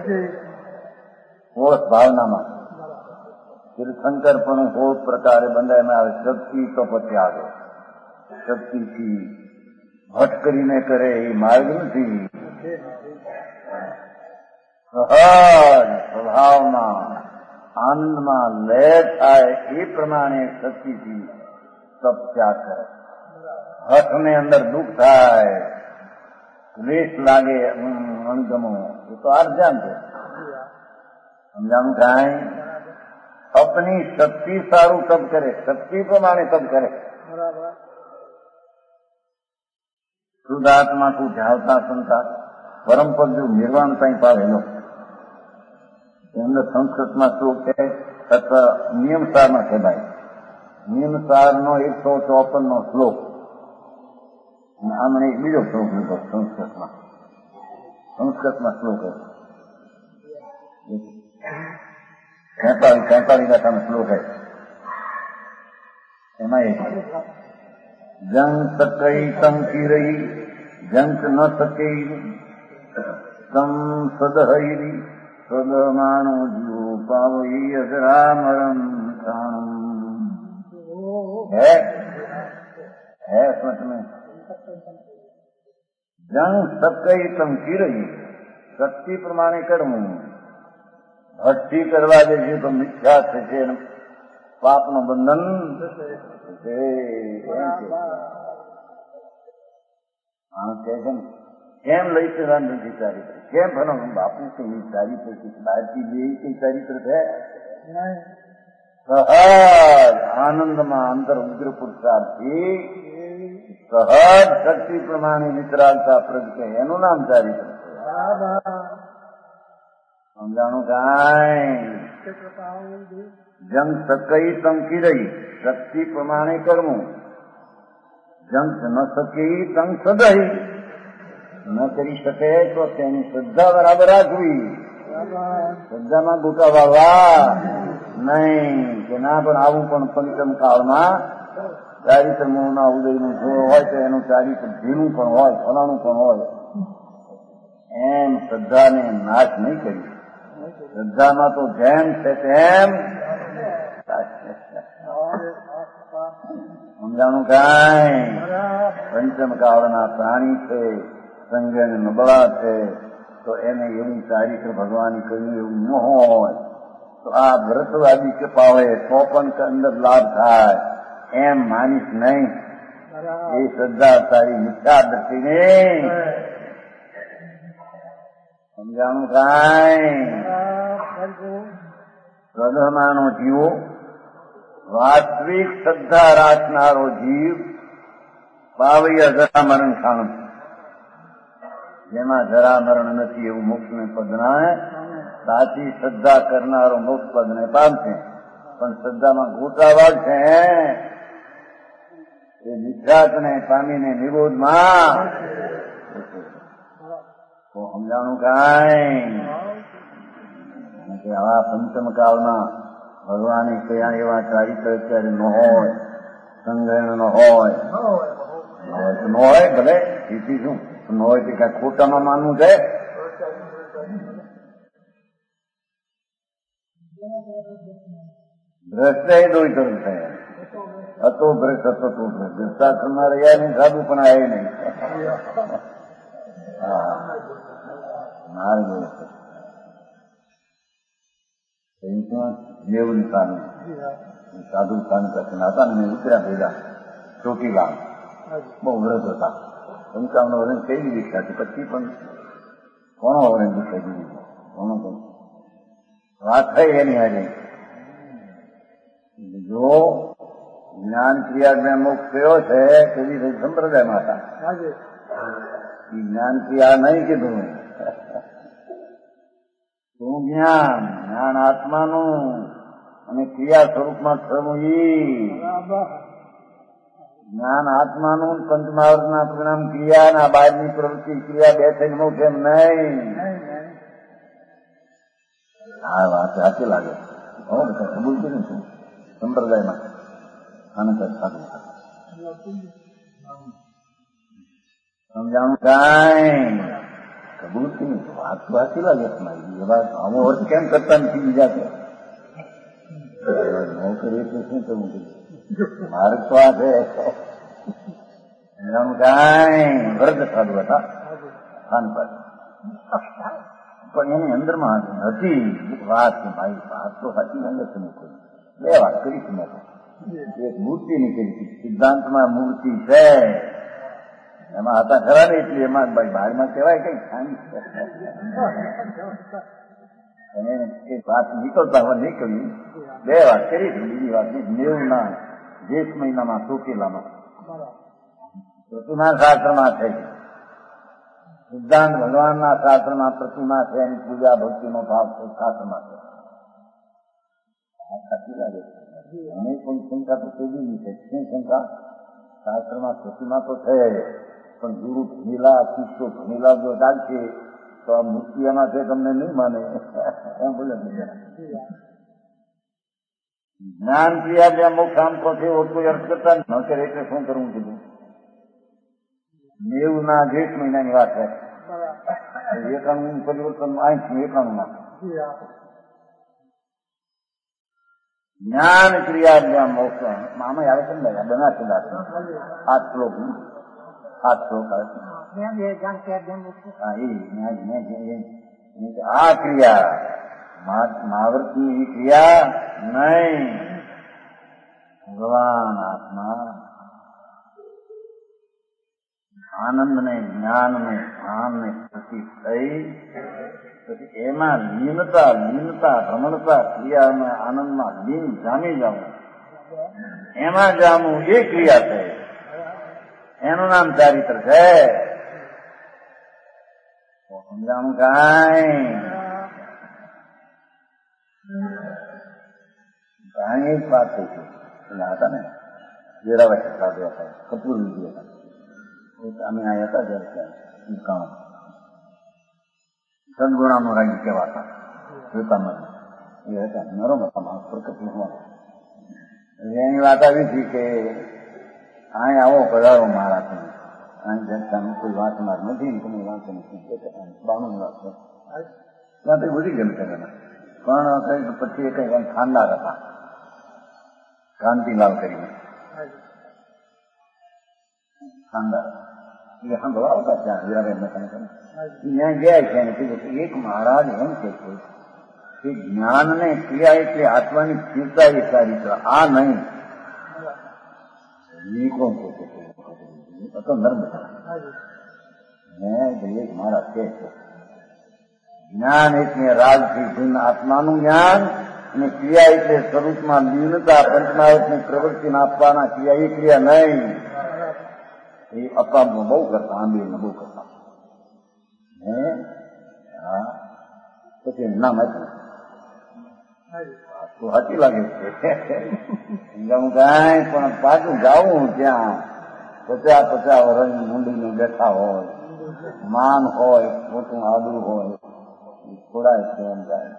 वो भावनाમાં તીર્થંકર પણ હો પ્રકારે બંધાયમાં આવે. શક્તિ તપ ત્યાગ. શક્તિથી ભટ કરીને કરે એ માર્ગ નથી. સહજ સ્વભાવમાં આનંદમાં લય થાય એ પ્રમાણે શક્તિથી તપ ત્યાગ કરે. હઠને અંદર દુઃખ થાય, ક્લેશ લાગે, અણગમો, એ તો આર્જાન છે. સમજાણું કાંઈ? અપની શક્તિ સારું તપ કરે, શક્તિ પ્રમાણે તપ કરે. શુદ્ધાત્મા તું જાવતા સંતા પરમ પદ જો નિર્વાણ સાંઈ પાવેલો. અંદર સંસ્કૃતમાં શ્લોક છે અથવા નિયમસારમાં છે ભાઈ. નિયમસારનો એકસો ચોપન નો શ્લોક. આમને એક બીજો શ્લોક લીધો સંસ્કૃતમાં. સંસ્કૃતમાં શ્લોક છે તેતાલીસ તેતાલીસ દાખાનો શ્લોક છે. એમાં એક જંગ સકઈ સંકીરઈ જંક ન સકઈ સમ સદહૈરી સદમાણો જીવો પાવઈ અજરામરમ પ્રાણમ. है है समझ में. જંગ સકઈ સંકીરઈ શક્તિ પ્રમાણે કરવું. ભક્તિ કરવા દેશે તો મિથ્યા થશે, પાપનું બંધન થશે. હા કે છે ને કેમ લઈ જવા નથી ચારિત્ર? કેમ ભણો બાપુ કઈ ચારિત્ર બહારથી બે કઈ ચારિત્ર છે? સહજ આનંદમાં અંતર ઉગ્ર પુરુષાર્થથી સહજ શક્તિ પ્રમાણે વિતરાગતા પ્રગટે એનું નામ ચારિત્ર છે. સમજાણું કાંઈ? જંગ સકઈ તંકી રહી શક્તિ પ્રમાણે કરવું. જંગ ન સકી તંગ સદહી ન કરી શકે તો તેની શ્રદ્ધા બરાબર રાખવી. શ્રદ્ધામાં ગોટા વાળવા નહીં કે ના પણ આવું પણ પંચમ કાળમાં ચારિત્ર મોહના ઉદયનું જો હોય તો એનું ચારિત્ર ધીનું પણ હોય, ફલાણું પણ હોય. એમ શ્રદ્ધાને નાશ નહીં કરી. શ્રદ્ધામાં તો જેમ છે તેમ. સમજાણું કાંઈ? પંચમ કાળના પ્રાણી છે, સંજ્ઞ નબળા છે, તો એને એવું ચારિત્ર ભગવાન કહ્યું એવું ન હોય તો આ વ્રતવાદી કૃપા હોય તો પણ અંદર લાભ થાય એમ માનીશ નહીં. એ શ્રદ્ધા તારી મિથ્યા દ્રષ્ટિ નહીં. સમજાણું કાંઈ? સ્વધર્માનો જીવો વાસ્તવિક શ્રદ્ધા રાખનારો જીવ પાવૈય જરા મરણ ખાણ. જેમાં જરા મરણ નથી એવું મોક્ષને પદના સાચી શ્રદ્ધા કરનારો મોક્ષ પદને પામશે. પણ શ્રદ્ધામાં ગોટાવાળ છે એ નિષ્ઠાતને પામીને નિરોધમાં તો સમજાણું કાંઈ? આવા પંચમ કાળમાં ભગવાને કયા એવા ચારિત્ર અત્યારે ન હોય, સંગ્રહ ન હોય ન હોય ભલે એથી શું ન હોય તે કઈ ખોટામાં માનવું છે? ભ્રષ્ટ એ દોઈ કરું છે. હતો ભ્રષ્ટ હતો તો ભ્રષ્ટ ભ્રષ્ટાચારમાં રહ્યા નહીં, સાધુ પણ આવે નહીં. હા મારે જોયું છે નેવું સ્થાન સાધુ સ્થાન કરતા હતા ને ઉતર્યા ભેગા ચોટીલા. બહુ વ્રત હતા. પંચાવન વર્ષ કઈ દીક્ષા હતી. પછી પણ ઘણો વર્ષ દીક્ષા દીધી. ઘણો ઘણો વાત થઈ એની હાજરી. જો જ્ઞાન ક્રિયા મોક્ષ થયો છે તેની સંપ્રદાયમાં હતા. જ્ઞાન ક્રિયા નહીં કીધું. શું જ્ઞાન? જ્ઞાન આત્માનું અને ક્રિયા સ્વરૂપમાં થવું એ જ્ઞાન આત્માનું પંચમહાવૃતના પરિણામ ક્રિયા ના બહારની પ્રવૃત્તિ ક્રિયા બે થઈને મોક્ષ એમ નહીં. આ વાત સાચી લાગે હો બધા કબૂલ કર્યું છું સંપ્રદાયમાં આને કઈ સાધુ સમજાણું કાંઈ કબૂલ કર્યું વાત તો સાચી લાગે તમારી. એ વાત આવો અર્થ કેમ કરતા નથી બીજા કે નોકરી એટલે શું કરવું જોઈએ માર્ગ તો આ છે. કાંઈ વૃદ્ધ સાધુ હતા ખાનપાન પણ એની અંદરમાં હતી વાત કે ભાઈ વાત તો સાચી લાગે છે. બે વાત કરી છે મેં એક મૂર્તિ ની કરી સિદ્ધાંતમાં મૂર્તિ છે એમાં હતા ખરા ને એટલે એમાં ભાઈ બહારમાં કહેવાય કઈ ખાની વાત નીકળતા હોય નીકળી બે વાત કરી છે. બીજી વાત નેવું ના જેઠ મહિનામાં ચોકેલામાં પ્રતિમા શાસ્ત્રમાં થઈ સિદ્ધાંત ભગવાનના શાસ્ત્રમાં પ્રતિમા છે એની પૂજા ભક્તિનો ભાવ શાસ્ત્રમાં છે. સાચી લાગે છે અમે કોઈ શંકા તો કેવી છે શું શંકા શાસ્ત્રમાં પ્રતિમા તો છે પણ ગુરુ ભણેલા શિષ્યો ભણેલા જો ચાલશે તો આ મૂર્તિ એમાં છે તમને નહીં માને એમ બોલે. જ્ઞાન ક્રિયા જ્યાં મોક્ષ આમ તો છે કોઈ અર્થ કરતા ન કરે એટલે શું કરવું કીધું નેવું ના જેઠ મહિનાની વાત છે. એકાણું પરિવર્તન આઠ એકાણું માં જ્ઞાન ક્રિયા જ્યાં મોક્ષ આમાં આવે છે ને બનાશે આઠ શ્લોક આઠ શ્લોક આવે છે. આ ક્રિયા મહાવૃત્તિની ક્રિયા નહીં ભગવાન આત્મા આનંદ ને જ્ઞાન ને ભાન ને પ્રતિ થઈ પછી એમાં લીનતા લીનતા રમણતા ક્રિયામાં આનંદમાં લીન જામી જવું એમાં જામવું એ ક્રિયા છે. એનું નામ ચારિત્ર છે. સમજાણું કાંઈ ઘણી એક વાત થઈ છે. હતા ને વેરાવળ સાધુ હતા કપૂર વિધિ હતા અમે આવ્યા હતા જયારે કામ સદગુણાનો રાગી કહેવાતા જોતામાં એ હતા નરમ હતા માણસ પ્રકટ એની વાત આવી હતી કે અહીં આવો પધારો મારા તમે અહીં જનતાનું કોઈ વાંચનાર નથી ને તમે વાંચો નથી બાણું વાત છે ત્યાં તો બધી ગેમ કરેલા પણ કઈ પછી એ કઈ ખાનદાર હતા કાંતિલાલ કરીને ખાનદાર એ સાંભળાવતા ત્યાં હીરાબેન મહેતા ત્યાં ગયા છે અને કીધું કે એક મહારાજ એમ કે છે કે જ્ઞાન ને ક્રિયા એટલે આત્માની સ્થિરતા એ સારી છે આ નહીં એ કોણ છે તો નર્મ એક મહારાજ કે છે જ્ઞાન એટલે રાજથી ભિન્ન આત્માનું જ્ઞાન અને ક્રિયા એટલે સ્વરૂપમાં લીનતા પંચમાવતની પ્રવૃત્તિ આપવાના ક્રિયા એ ક્રિયા નહીં. એ અપામનું બહુ કરતા આંબીને બહુ કરતા હે હા પછી નામ હતું તો સાચી લાગે છે. હું કાંઈ પણ પાછું જાઉં ત્યાં પચાસ પચાસ વર્ષની મુંડીને બેઠા હોય માન હોય મોટું આદરું હોય થોડા કેમ જાય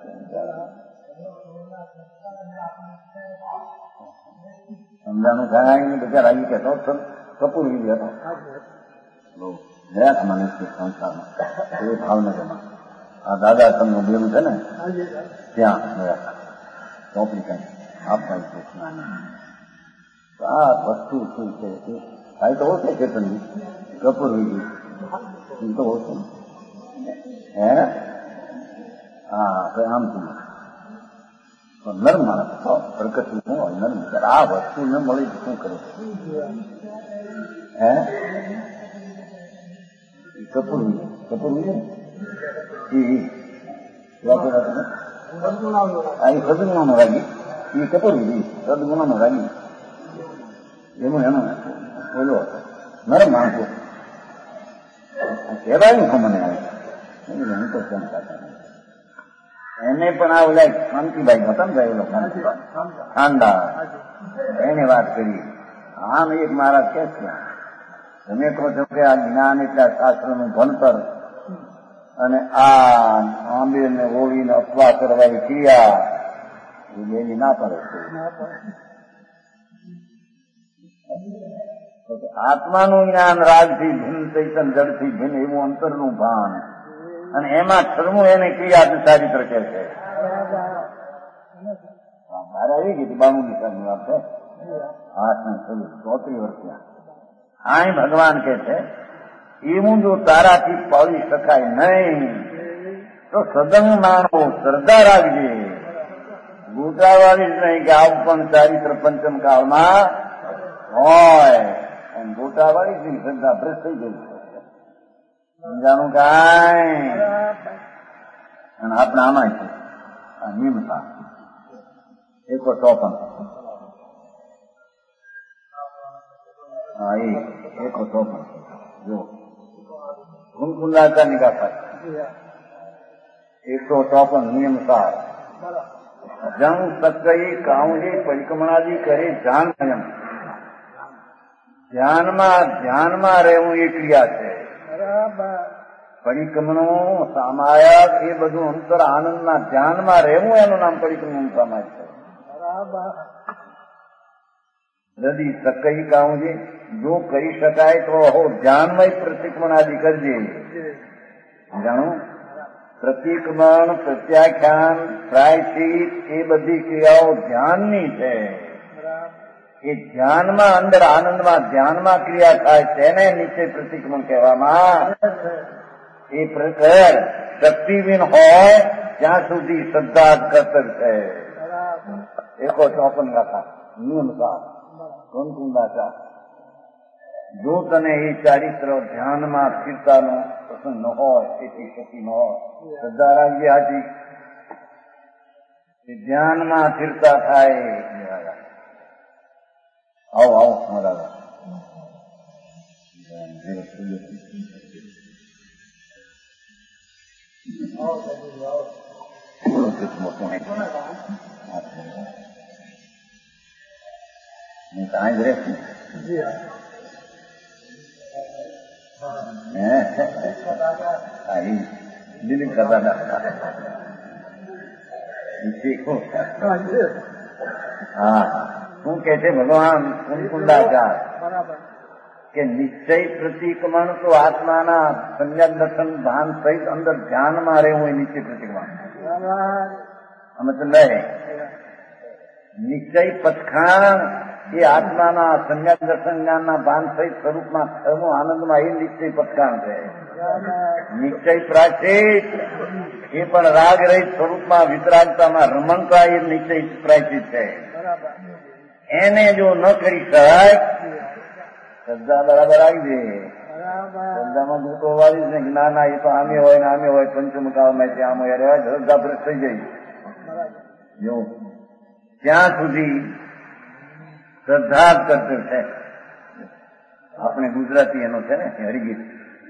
સમજાનું કાંઈ બધા રાજી કહેતો કપૂર વિધિ હતો ગયા હતા મને સંસ્થામાં એ ભાવનગરમાં આ દાદા તમને બેન છે ને ત્યાં ગયા હતા ચોપડી કઈ આપવા આ વસ્તુ શું છે ભાઈ તો ઓછે છે તમને કપૂર વિધિ એ તો ઓછે હે હા આમ તું નર્મ માણસ પ્રકટ શું હોય નર્મ આ વસ્તુ ન મળી શું કરે હે કપૂર વિજય કપૂર વિજય એ સદગુણાનો રાગી એ કપૂર વિજય સદગુણાનો રાગી એનું એનું બોલો નરમ માણસો કહેવાય ને મને આવે હું તો કેમ કરતા એને પણ આ ઓલા શાંતિભાઈ હતા ને ભાઈ લોકો ખાંડા એને વાત કરી. આમ એક મહારાજ કે છે તમે કહો છો કે આ જ્ઞાન એટલે શાસ્ત્રનું ભણતર અને આ આંબે ને ઓળીને અપવા કરવાની ક્રિયા એ બેની ના પડે છે. આત્માનું જ્ઞાન રાજથી ભિન્ન, ચૈતન જળથી ભિન્ન એવું અંતરનું ભાન અને એમાં ધર્મો એને ક્રિયા ચારિત્ર કે છે. મારે આવી ગઈ બાણું નિશાની વાત છે. આઠ ને છવ્વીસ ચોત્રીસ વર્ષના આય ભગવાન કે છે એવું જો તારાથી પાળી શકાય નહીં તો સદંગ માણો શ્રદ્ધા રાખજે. ગોટાવાળી જ નહીં કે આવું પણ ચારિત્ર પંચમ કાળમાં હોય. ગોટાવાળી જ નહીં, શ્રદ્ધા ભ્રષ્ટ થઈ ગઈ છે. સમજાણું કાંઈ? અને આપણે આમાં છે આ નિમતા એકો ચોપન હા એ એકો ચોપન જો કુંકુંદાચા નિગાહ થાય એકસો ચોપન નિયમ સાર જંગ સકઈ કાઉજી પરિક્રમણાજી કરે ધ્યાન નિયમ. ધ્યાનમાં ધ્યાનમાં રહેવું એ ક્રિયા છે. પરિક્રમણો સામાયક એ બધું અંતર આનંદના ધ્યાનમાં રહેવું એનું નામ પરિક્રમણ સામાયક છે. નદી સકઈ કાઉજી જો કરી શકાય તો હો ધ્યાનમય પ્રતિક્રમણ આદિ કરજે. જાણું પ્રતિક્રમણ, પ્રત્યાખ્યાન, પ્રાયશ્ચિત એ બધી ક્રિયાઓ ધ્યાનની છે. એ ધ્યાનમાં અંદર આનંદમાં ધ્યાનમાં ક્રિયા થાય તેને નીચે પ્રતિક્રમણ કહેવામાં. એ પ્રકાર શક્તિહીન હોય ત્યાં સુધી શ્રદ્ધા કરતર છે. એકો ચોપન ગાથા નિયમકાર કુંકુંદાચા. જો તને એ ચારિત્ર ધ્યાનમાં સ્થિરતાનો પ્રસંગ ન હોય, એથી શક્તિ ન હોય, શ્રદ્ધા રાખજે હાજી ધ્યાનમાં સ્થિરતા થાય. આવો આવો મારા ત્યાં જ રહેશ ને દિલીપ કરતા હા શું કે છે ભગવાન કુંકુંદાચાર કે નિશ્ચય પ્રતિક્રમણ તો આત્માના સંજ્ઞા દર્શન ભાન સહિત અંદર ધ્યાનમાં રહેવું એ નિશ્ચય પ્રતિક્રમણ. અમે તો નહીં નિશ્ચય પથખાણ એ આત્માના સંજ્ઞા દર્શન જ્ઞાનના ભાન સહિત સ્વરૂપમાં થવું આનંદમાં એ નિશ્ચય પથખાણ છે. નિશ્ચય પ્રાયશ્ચિત એ પણ રાગ રહિત સ્વરૂપમાં વિતરાગતામાં રમણતા એ નિશ્ચય પ્રાયશ્ચિત છે. એને જો ન કરી શકાય શ્રદ્ધા બરાબર આવી જાય. શ્રદ્ધામાં દૂતો વાળી જ ને ના ના એ તો આમે હોય ને આમે હોય પંચમકાળમાં આમ હોય રહેવાય શ્રદ્ધા ભ્રષ્ટ થઈ જાય. જો ત્યાં સુધી શ્રદ્ધા જ કરતર છે. આપણે ગુજરાતી એનો છે ને હરિગીત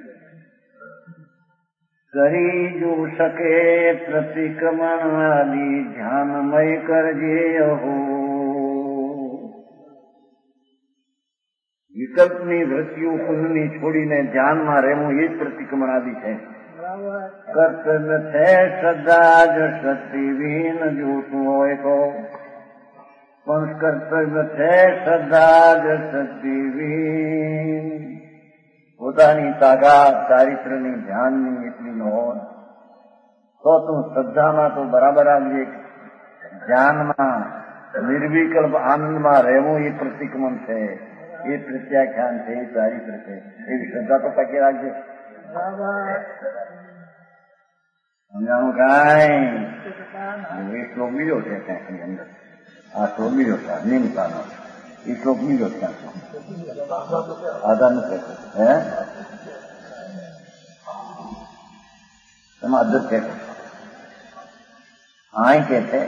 કરી જો શકે પ્રતિક્રમણ આદિ ધ્યાનમય કરજે હો. વિકલ્પની વૃત્તિઓ કુંડની છોડીને ધ્યાનમાં રહેવું એ જ પ્રતિક્રમણ આદિ છે. કર્તવ્ય છે શ્રદ્ધા જ શક્તિહીન જોતું હોય તો પણ કર્તવ્ય છે શ્રદ્ધા જ શક્તિહીન. પોતાની તાકાત ચારિત્રની ધ્યાનની એટલી ન હોય તો તું શ્રદ્ધામાં તો બરાબર આવજે. ધ્યાનમાં નિર્વિકલ્પ આનંદમાં રહેવું એ પ્રતિક્રમણ છે, એ પ્રત્યાખ્યાન છે, એ ચારિત્ર છે. એવી શ્રદ્ધા તો ટકી રાખજે. સમજાણું કાંઈ? એ શ્લોક બીજો છે ક્યાંકની અંદર. આ શ્લોક બીજો છે નિમતાનો. એ શ્લોક બીજો ક્યાં છે આધાર નથી હે એમાં અદૃત છે. અહીં કે છે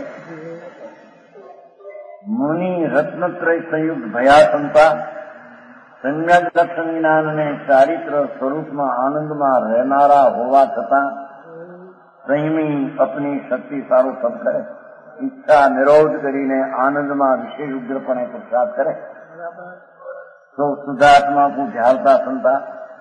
મુનિ રત્નત્રય સંયુક્ત ભયાસંતા સંજ્ઞા લક્ષણ જ્ઞાન અને ચારિત્ર સ્વરૂપમાં આનંદમાં રહેનારા હોવા છતાં સંયમી અપની શક્તિ સારું તપ કરે, ઈચ્છા નિરોધ કરીને આનંદમાં વિશેષ ઉગ્રપણે પુરુષાર્થ કરે તો શુદ્ધાત્મા કો ધ્યાવતા સંતા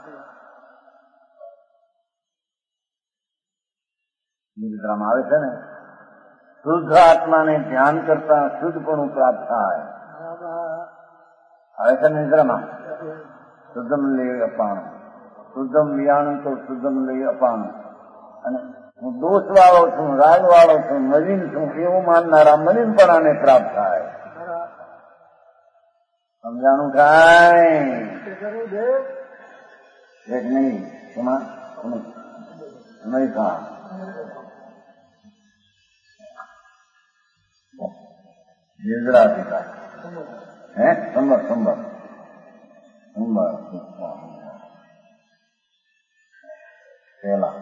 નિદ્રામાં આવે છે ને, શુદ્ધ આત્માને ધ્યાન કરતા શુદ્ધપણું પ્રાપ્ત થાય. આવે છે ને નિદ્રામાં, શુદ્ધમ લઈ અપાણું, શુદ્ધમ વિયાણું તો શુદ્ધમ લઈ અપાણું. અને હું દોષ વાળો છું, રાગ વાળો છું, મલિન છું એવું માનનારા મલિનપણાને પ્રાપ્ત થાય. સમજાણું થાય એક નહીં એમાં નહીં થાય. નિદ્રા થતા હે સંબર સંબર સંબર પેલા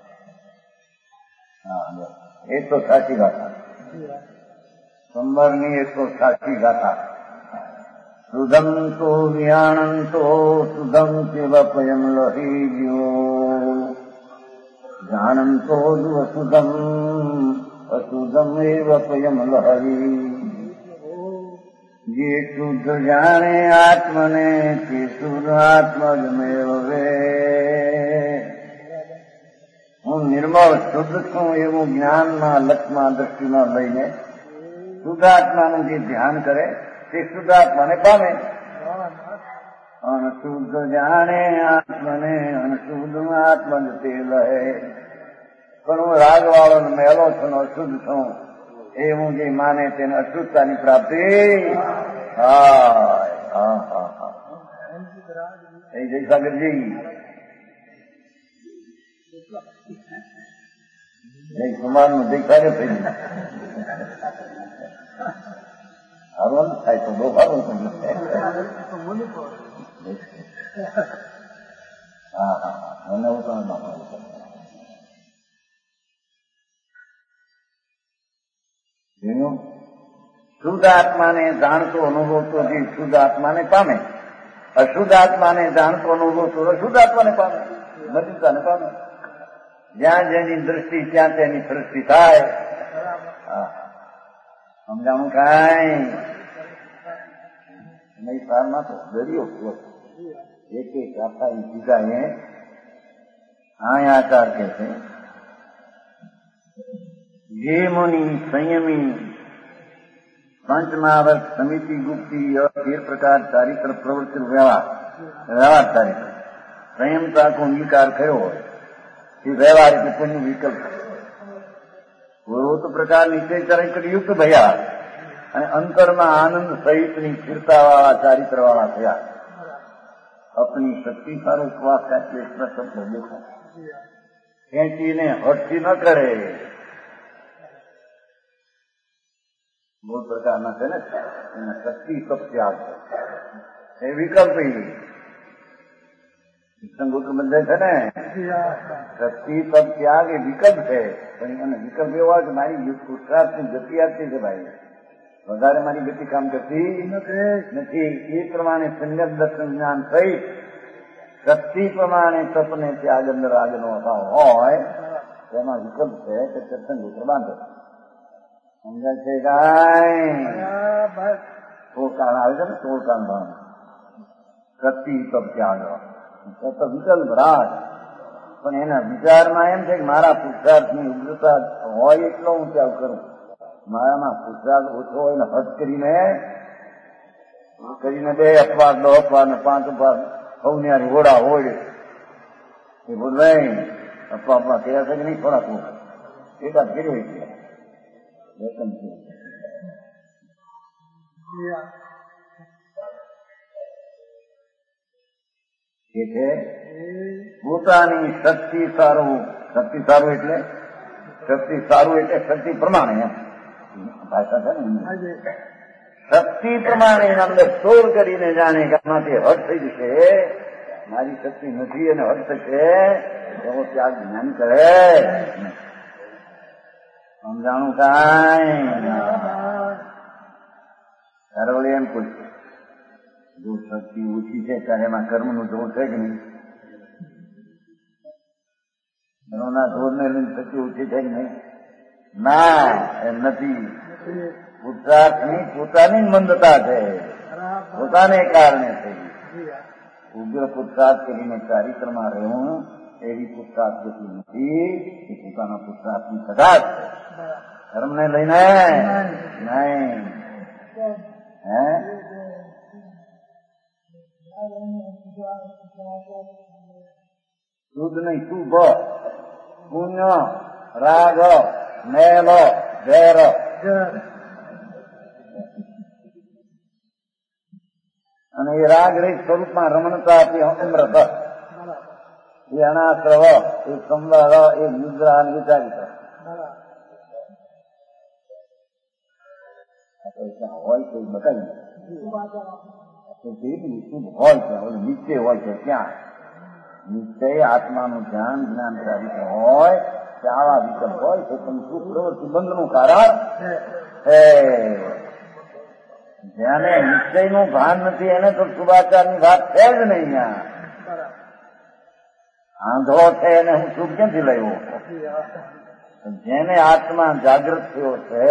હા એ તો સાચી ગાથા, સંબરની એ તો સાચી ગાથા. સુધમ તો વિયાણં તો સુધમ શિવપયમ લોહીજો જાણંતો સુધમ અશુદ્ધમ એવ પયમ લહરી. જે શુદ્ધ જાણે આત્મને તે શુદ્ધ આત્મજમેવ વે. હું નિર્મળ શુદ્ધ છું એવું જ્ઞાનમાં લક્ષમાં દ્રષ્ટિમાં લઈને શુદ્ધ આત્માનું જે ધ્યાન કરે તે શુદ્ધ આત્માને પામે. અનશુદ્ધ જાણે આત્મને અનશુદ્ધ આત્મજ તે લહે. પણ હું રાગ વાળો મેલો છું અશુદ્ધ છું એવું જે માને તેને અશુદ્ધતાની પ્રાપ્તિ. હા હા હા હા એ જય સાગરજી જય કુમાર નું જય સાગર થઈ ગયું. સારું થાય તો બહુ સારું થયું. હા હા હા મને એવું પણ શુદ્ધ આત્માને જાણતો અનુભવતો જે શુદ્ધ આત્માને પામે, અશુદ્ધ આત્માને જાણતો અનુભવતો અશુદ્ધ આત્માને પામે, મર્યાદાને પામે. જ્યાં જેની દ્રષ્ટિ ત્યાં તેની સૃષ્ટિ થાય. સમજાણું કાંઈ નહીં. સારમાં તો દરિયો એક એક આખા બીજા એ આચાર કે છે જે મુનિ સંયમી પંચમહાવર્ત સમિતિ ગુપ્તિ તેર પ્રકાર ચારિત્ર પ્રવૃત્તિ વ્યવહાર વ્યવહાર ચારિત્ર સંયમતા કો અંગીકાર કર્યો હોય એ વ્યવહારિક ઉપરનું વિકલ્પ પૂર્વોત પ્રકાર નિશ્ચય ચારિત્ર યુક્ત ભયા અને અંતરમાં આનંદ સહિતની સ્થિરતા વાળા ચારિત્ર વાળા થયા. અપની શક્તિ સારો ઉપવાસ કાચે શબ્દ દેખો ખેંચીને હટથી ન કરે. મૂળ પ્રકારના છે ને એના શક્તિ તપ ત્યાગ એ વિકલ્પ સંગોત્ર બંધે છે ને શક્તિ તપ ત્યાગ એ વિકલ્પ છે. પણ એને વિકલ્પ એવો હોય કે મારી પુરુષાર્થની ગતિ આપતી છે ભાઈ, વધારે મારી ગતિ કામ કરતી નથી. એ પ્રમાણે સંગત દર્શન જ્ઞાન સહિત શક્તિ પ્રમાણે તપને ત્યાગ અંદર આગળનો અભાવ હોય તેમાં વિકલ્પ છે કે સત્સંગોત્ર બાંધો. સમજાય છે કાંઈ? સોળ કાળ આવે છે ને સોળ કાળ ભાવ શક્તિ તપ ત્યાગ તો વિકલ્પ રાજ. પણ એના વિચારમાં એમ છે કે મારા પુરુષાર્થની ઉગ્રતા હોય એટલો હું ત્યાગ કરું. મારામાં પુરુષાર્થ ઓછો હોય ને હદ કરીને કરીને બે અપવાદ દો અપવાદ ને પાંચ અપવાદ સૌની ઘોડા હોય એ બોલ ભાઈ અપવા અપવા કર્યા છે કે નહીં થોડાક એકાદ કર્યો છે એ છે પોતાની શક્તિ સારું. શક્તિ સારું એટલે શક્તિ સારું એટલે શક્તિ પ્રમાણે એમ ભાષા છે ને. શક્તિ પ્રમાણે એના અંદર સોર કરીને જાણે કે આમાંથી હટ થઈ જશે, મારી શક્તિ નથી અને હટ થશે એવો ત્યાગ જ્ઞાન કરે. સમજાણું કાંઈ? તારે એમ પૂછે જો શક્તિ ઓછી છે ત્યારે એમાં કર્મનું જોર છે કે નહીં? એના ઢોરને લઈને થતી ઓછી થાય નહીં? ના, એમ નથી. પુરુષાર્થની પોતાની મંદતા છે, પોતાને કારણે થઈ. ઉગ્ર પુરુષાર્થ કરીને ચારિત્રમાં રહેવું એવી પુરુષાર્થ જેટલી નથી એ પોતાના પુરુષાર્થની સદા છે. ધર્મને લઈને નહીં. હે શુદ્ધ નહીં, શુભ, પુણ્ય, રાગ, મેલ, ઝેર. અને એ રાગ રહિત સ્વરૂપમાં રમણતા આપી અમૃત, એ અનાશ્રવ, એ સંવર, એ નિદ્રા અને વિચારિત હોય તો બતાવી શુભ હોય છે. નિશ્ચય હોય છે ક્યાં? નિશ્ચય આત્માનું ધ્યાન જ્ઞાન ચારિત્ર હોય કે આવા વિકલ્પ હોય તો તમે સુખ પ્રવૃત્તિ બંધનું કારણ છે. જેને નિશ્ચયનું ભાન નથી એને તો શુભાચારની વાત છે જ નહીં. ત્યાં આંધળો છે એને હું સુખ ક્યાંથી લાવ્યો? જેને આત્મા જાગૃત થયો છે,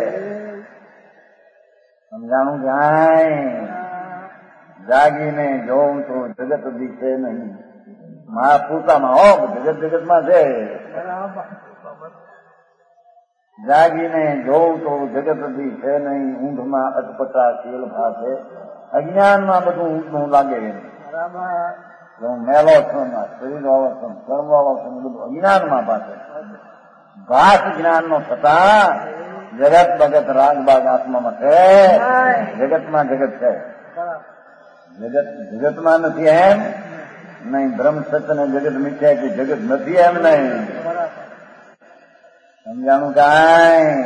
સમજાણું જાય, જાગીને જોઉં તો જગત દિશે નહીં. મા પૂતામાં હો, જગત જગતમાં છે. જાગીને જોઉં તો જગત દિશે નહીં. ઊંઘમાં અટપટા શીલ ભાષે, અજ્ઞાનમાં બધું ઊંઘનું લાગે. હું મેલો છું, શરીર વાળો છું, કર્મ વાળો છું, બધું અજ્ઞાનમાં પાસે. ભાષ જ્ઞાન નો થતા જગત બગત રાગ બાગ આત્મામાં છે. જગતમાં જગત છે, જગત જગતમાં નથી એમ નહીં. બ્રહ્મ સત્ય ને જગત મિથ્યા કે જગત નથી એમ નહીં. સમજાણું કાંઈ?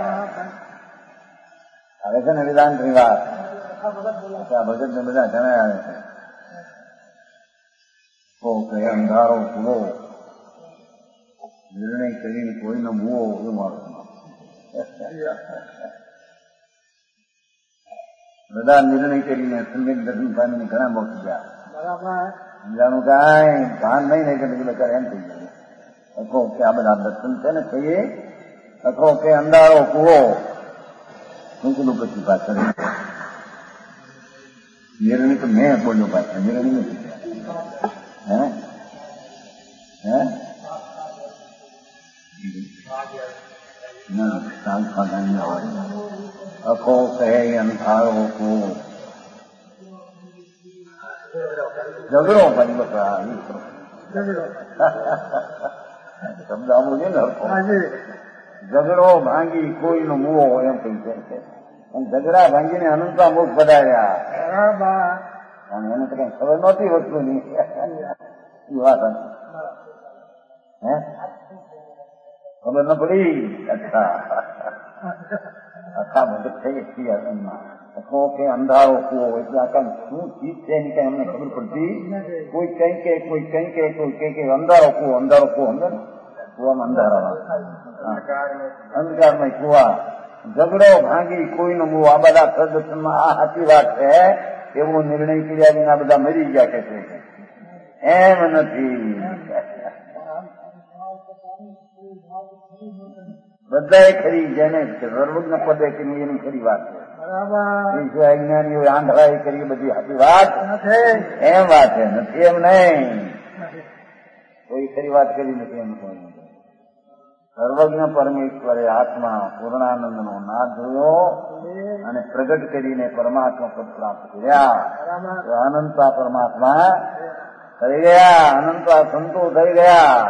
આવે છે ને વેદાંતની વાત. આ ભગત ને બધા જણાય આવે છે. અંધારો પૂરો નિર્ણય કરીને કોઈનો ભૂવો એવું મારું. બધા નિર્ણય કરીને સમ્યક દર્શન પામીને ઘણા મોક્ષ ગયા. સમજાણું કાંઈ? ભાન નહીં નહીં કે બધા એમ થઈ ગયું. અખો કે આ બધા દર્શન છે ને કહીએ, અખો કે અંધારો કૂવો. શું કીધું પછી પાછળ નિર્ણય તો મેં બોલ્યો પાછળ નિર્ણય નથી. હે હે ના સાલ ખાધાની હોય. અખો કહે અંધારો કૂવો. ઝઘડો ભાઈ બકરા શબ્દ આવું છે ને. ઝઘડો ભાંગી કોઈનો મુવો એમ કહી છે. ઝઘડા ભાંગીને અનંતા મુખ પધાર્યા. અને એને તો કઈ ખબર નહોતી વસ્તુની. એ વાત હે ખબર ન પડી. અચ્છા આખા મદદ થઈ છીએ. અખો કે અંધારો કૂવો એટલે આખા શું ચીજ છે એની કઈ અમને ખબર પડતી. કોઈ કઈ કે કોઈ કઈ કે કોઈ કઈ કે અંધારો કૂવો અંધારો કૂવો અંદર કૂવામાં અંધારા અંધકારમાં કૂવા. ઝઘડો ભાંગી કોઈનો મુવો. આ બધા પ્રદર્શનમાં આ સાચી વાત છે એવો નિર્ણય કર્યા વિના બધા મરી ગયા કે છે. એમ નથી. બધા ખરી જેને સર્વજ્ઞ પદે કરી એની ખરી વાત છે. અજ્ઞાનીઓ આંધળાઈ કરી બધી સાચી વાત એમ વાત છે. નથી એમ નહીં. કોઈ ખરી વાત કરી નથી એમ કોઈ. સર્વજ્ઞ પરમેશ્વરે આત્મા પૂર્ણાનંદ નો નાદ જોયો અને પ્રગટ કરીને પરમાત્મા પદ પ્રાપ્ત કર્યા. અનંતા પરમાત્મા થઈ ગયા. અનંતા સંતો થઈ ગયા.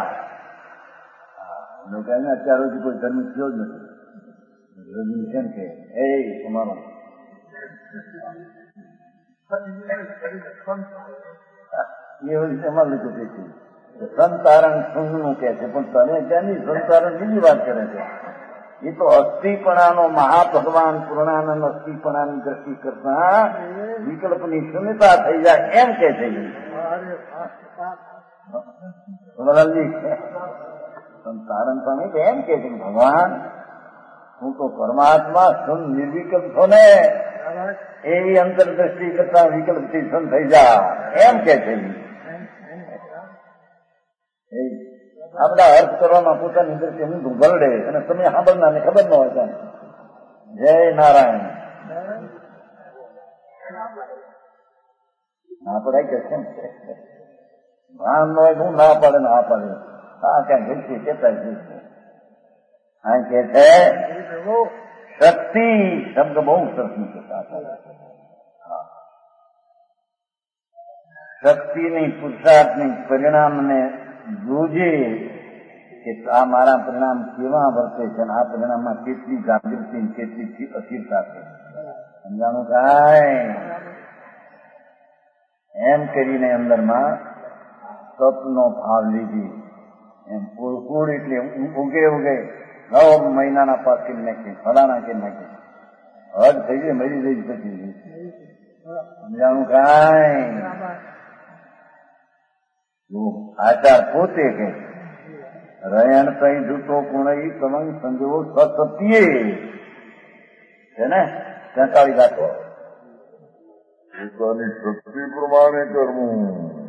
અત્યાર સુધી કોઈ ધર્મ થયો જ નથી. કેમ કે એ તમારો એ એમાં લીધું છે. સંતારણ નું કે છે પણ તને ત્યાંની સંતારણ બીજી વાત કરે છે. એ તો અસ્થિપણાનો મહાભગવાન પૂર્ણાનંદ અસ્થિપણાની દ્રષ્ટિ કરતા વિકલ્પની શૂન્યતા થઈ જાય એમ કે છે. સંતારણ સ્વામી એમ કે છે ભગવાન હું તો પરમાત્મા શુન નિર્વિકલ્પ છો ને એવી અંતરદ્રષ્ટિ કરતા વિકલ્પથી શુન થઈ જા એમ કે છે. આ બધા અર્થ કરવામાં પોતાની દ્રષ્ટિએ ઊંધું ગરડે અને તમે સાંભળનારને ખબર ન હોય ત્યાં. જય નારાયણ. ના પડાય કે કેમ છે ભાન ન હોય હું ના પાડે ને આ પાડે આ ક્યાં ઘેરથી કેતા છે આ કે છે શક્તિ શબ્દ બહુ સરસ નીકળતા શક્તિની પુરુષાર્થની પરિણામને જોજે કે આ મારા પરિણામ કેવા વર્તે છે અને આ પરિણામમાં કેટલી જાગૃતિ કેટલી અસ્થિરતા છે સમજાણું કાંઈ એમ કરીને અંદરમાં તપનો ભાવ લીધી એમ કુળ એટલે ઉગે ઉગે નવ મહિનાના પાસ કરી નાખી ફલાણા કરી નાખી હદ થઈ ગઈ મરી જઈ પછી સમજાણું કાંઈ આચાર પોતે કે રયણ કઈ જૂતો કુણઈ કમંગ સંજોગ સત્યે છે ને તેતાળી રાખો પોતાની શક્તિ પ્રમાણે કરવું.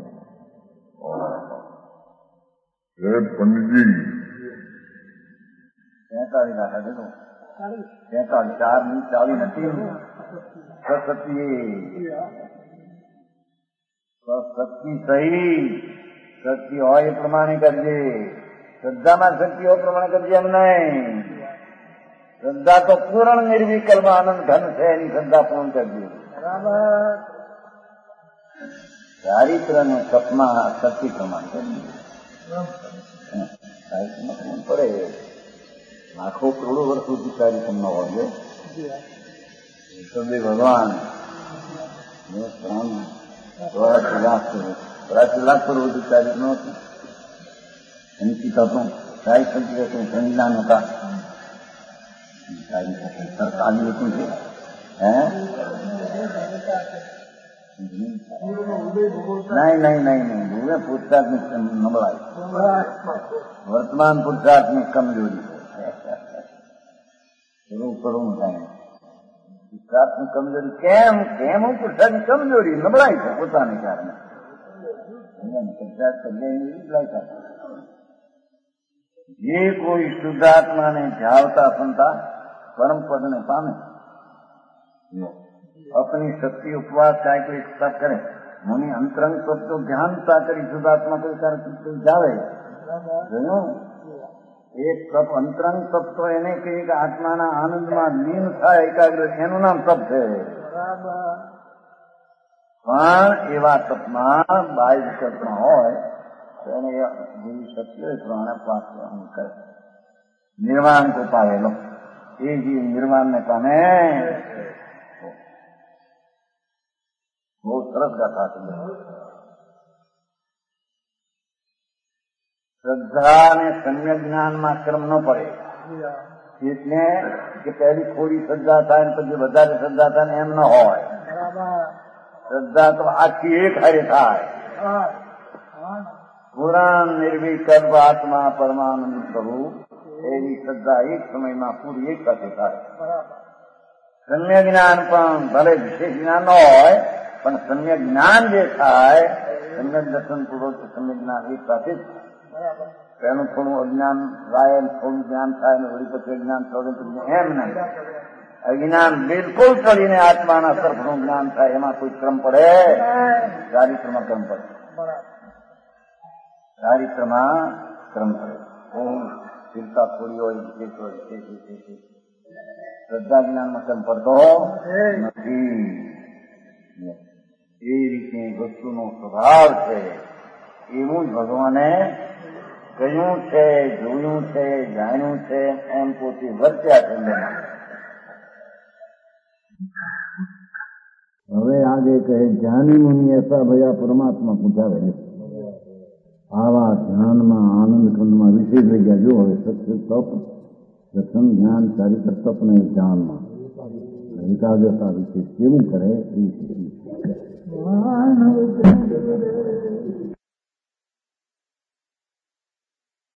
હે પંડિતજી તેતાળી રાખે દેખો તેતાળી ચાર ની ચાવી નથી સત્યે શક્તિ સહી શક્તિ હોય એ પ્રમાણે કરજે. શ્રદ્ધામાં શક્તિ હોય પ્રમાણે કરજે એમ નહીં. શ્રદ્ધા તો પૂર્ણ નિર્વિકલ્પ આનંદ ધન છે એની શ્રદ્ધા પૂર્ણ કરજે. ચારિત્ર ને તપમાં શક્તિ પ્રમાણ કરજે. ચારિત્રમાં પડે લાખો કરોડો વર્ષ સુધી ચારિત્રમાં હોય છે ભગવાન ચોરાસી લાખ ચોરાસી લાખ કરોડ સુધી ચારિત્ર નહોતું એની પિતા તો સાઈ સંતિ હતું સંજ્ઞાન હતા સરકારી હતું છે હે નહીં નહીં નહીં નહીં ભૂવે પુરુષાર્થની નબળાઈ વર્તમાન પુરુષાર્થની કમજોરી જરૂર કરવું થાય પુરુષાર્થની કમજોરી કેમ કેમ હું પુરુષાર્થની કમજોરી નબળાઈ છે પોતાને કારણે પુરુષાર્થ નબળાઈ થાય. જે કોઈ શુદ્ધાત્માને જાવતા સંતા પરમ પદને પામે अपनी शक्ति उपवास चाहे कोई तप करे मुनि अंतरंग तप तो ध्यानता करी शुद्धात्मा कोई कार्य जावे एक तप अंतरंग तप तो એને કહીએ કે આત્માના આનંદમાં લીન થાય એકાગ્ર એનું નામ તપ છે. પણ એવા તપમાં બાહ્ય વિકલ્પના હોય તો એને જેવી શક્તિ હોય પ્રમાણે પાસ કરવાનું કરે. નિર્વાણ કો પાવેલો એ જીવ નિર્વાણને પામે. બહુ સરસ ગાથા છે. શ્રદ્ધા અને સમ્યક જ્ઞાનમાં ક્રમ ન પડે એટલે કે પહેલી થોડી શ્રદ્ધા થાય ને પછી વધારે શ્રદ્ધા થાય ને એમ ન હોય. શ્રદ્ધા તો આખી એક હારે થાય. પુરાણ નિર્વિકલ્પ આત્મા પરમાનંદ પ્રભુ એવી શ્રદ્ધા એક સમયમાં પૂરી એક સાથે થાય. સમ્ય જ્ઞાન પણ ભલે વિશેષ જ્ઞાન ન હોય પણ સમ્યક જ્ઞાન જે થાય સમ્યક દર્શન પૂર્વક સમ્યક જ્ઞાન એક સાથે જ એનું થોડું અજ્ઞાન રાય થોડું જ્ઞાન થાય ને વળી પછી અજ્ઞાન થોડું એમ નહીં. અજ્ઞાન બિલકુલ કરીને આત્માના સર્ફનું જ્ઞાન થાય એમાં કોઈ ક્રમ પડે? ચારિત્રમાં ક્રમ પડે. ચારિત્રમાં ક્રમ પડે. હું સ્થિરતા થોડી હોય વિશેષ હોય શ્રદ્ધા જ્ઞાનમાં ક્રમ પડતો નથી. એ રીતે વસ્તુનો સ્વભાવ છે એવું જ ભગવાને કહ્યું છે, જોયું છે, જાણ્યું છે એમ પોતે વર્ત્યા છે. હવે આગે કહે જ્ઞાની મુનિ એસા ભયા પરમાત્મા પૂછાવે આવા ધ્યાનમાં આનંદ ખંડમાં વિશેષ જગ્યા જો હવે સત્ય તપ દર્શન જ્ઞાન ચારિત્ર તપને ધ્યાનમાં એકાગ્રતા વિશે કેવું કરે એ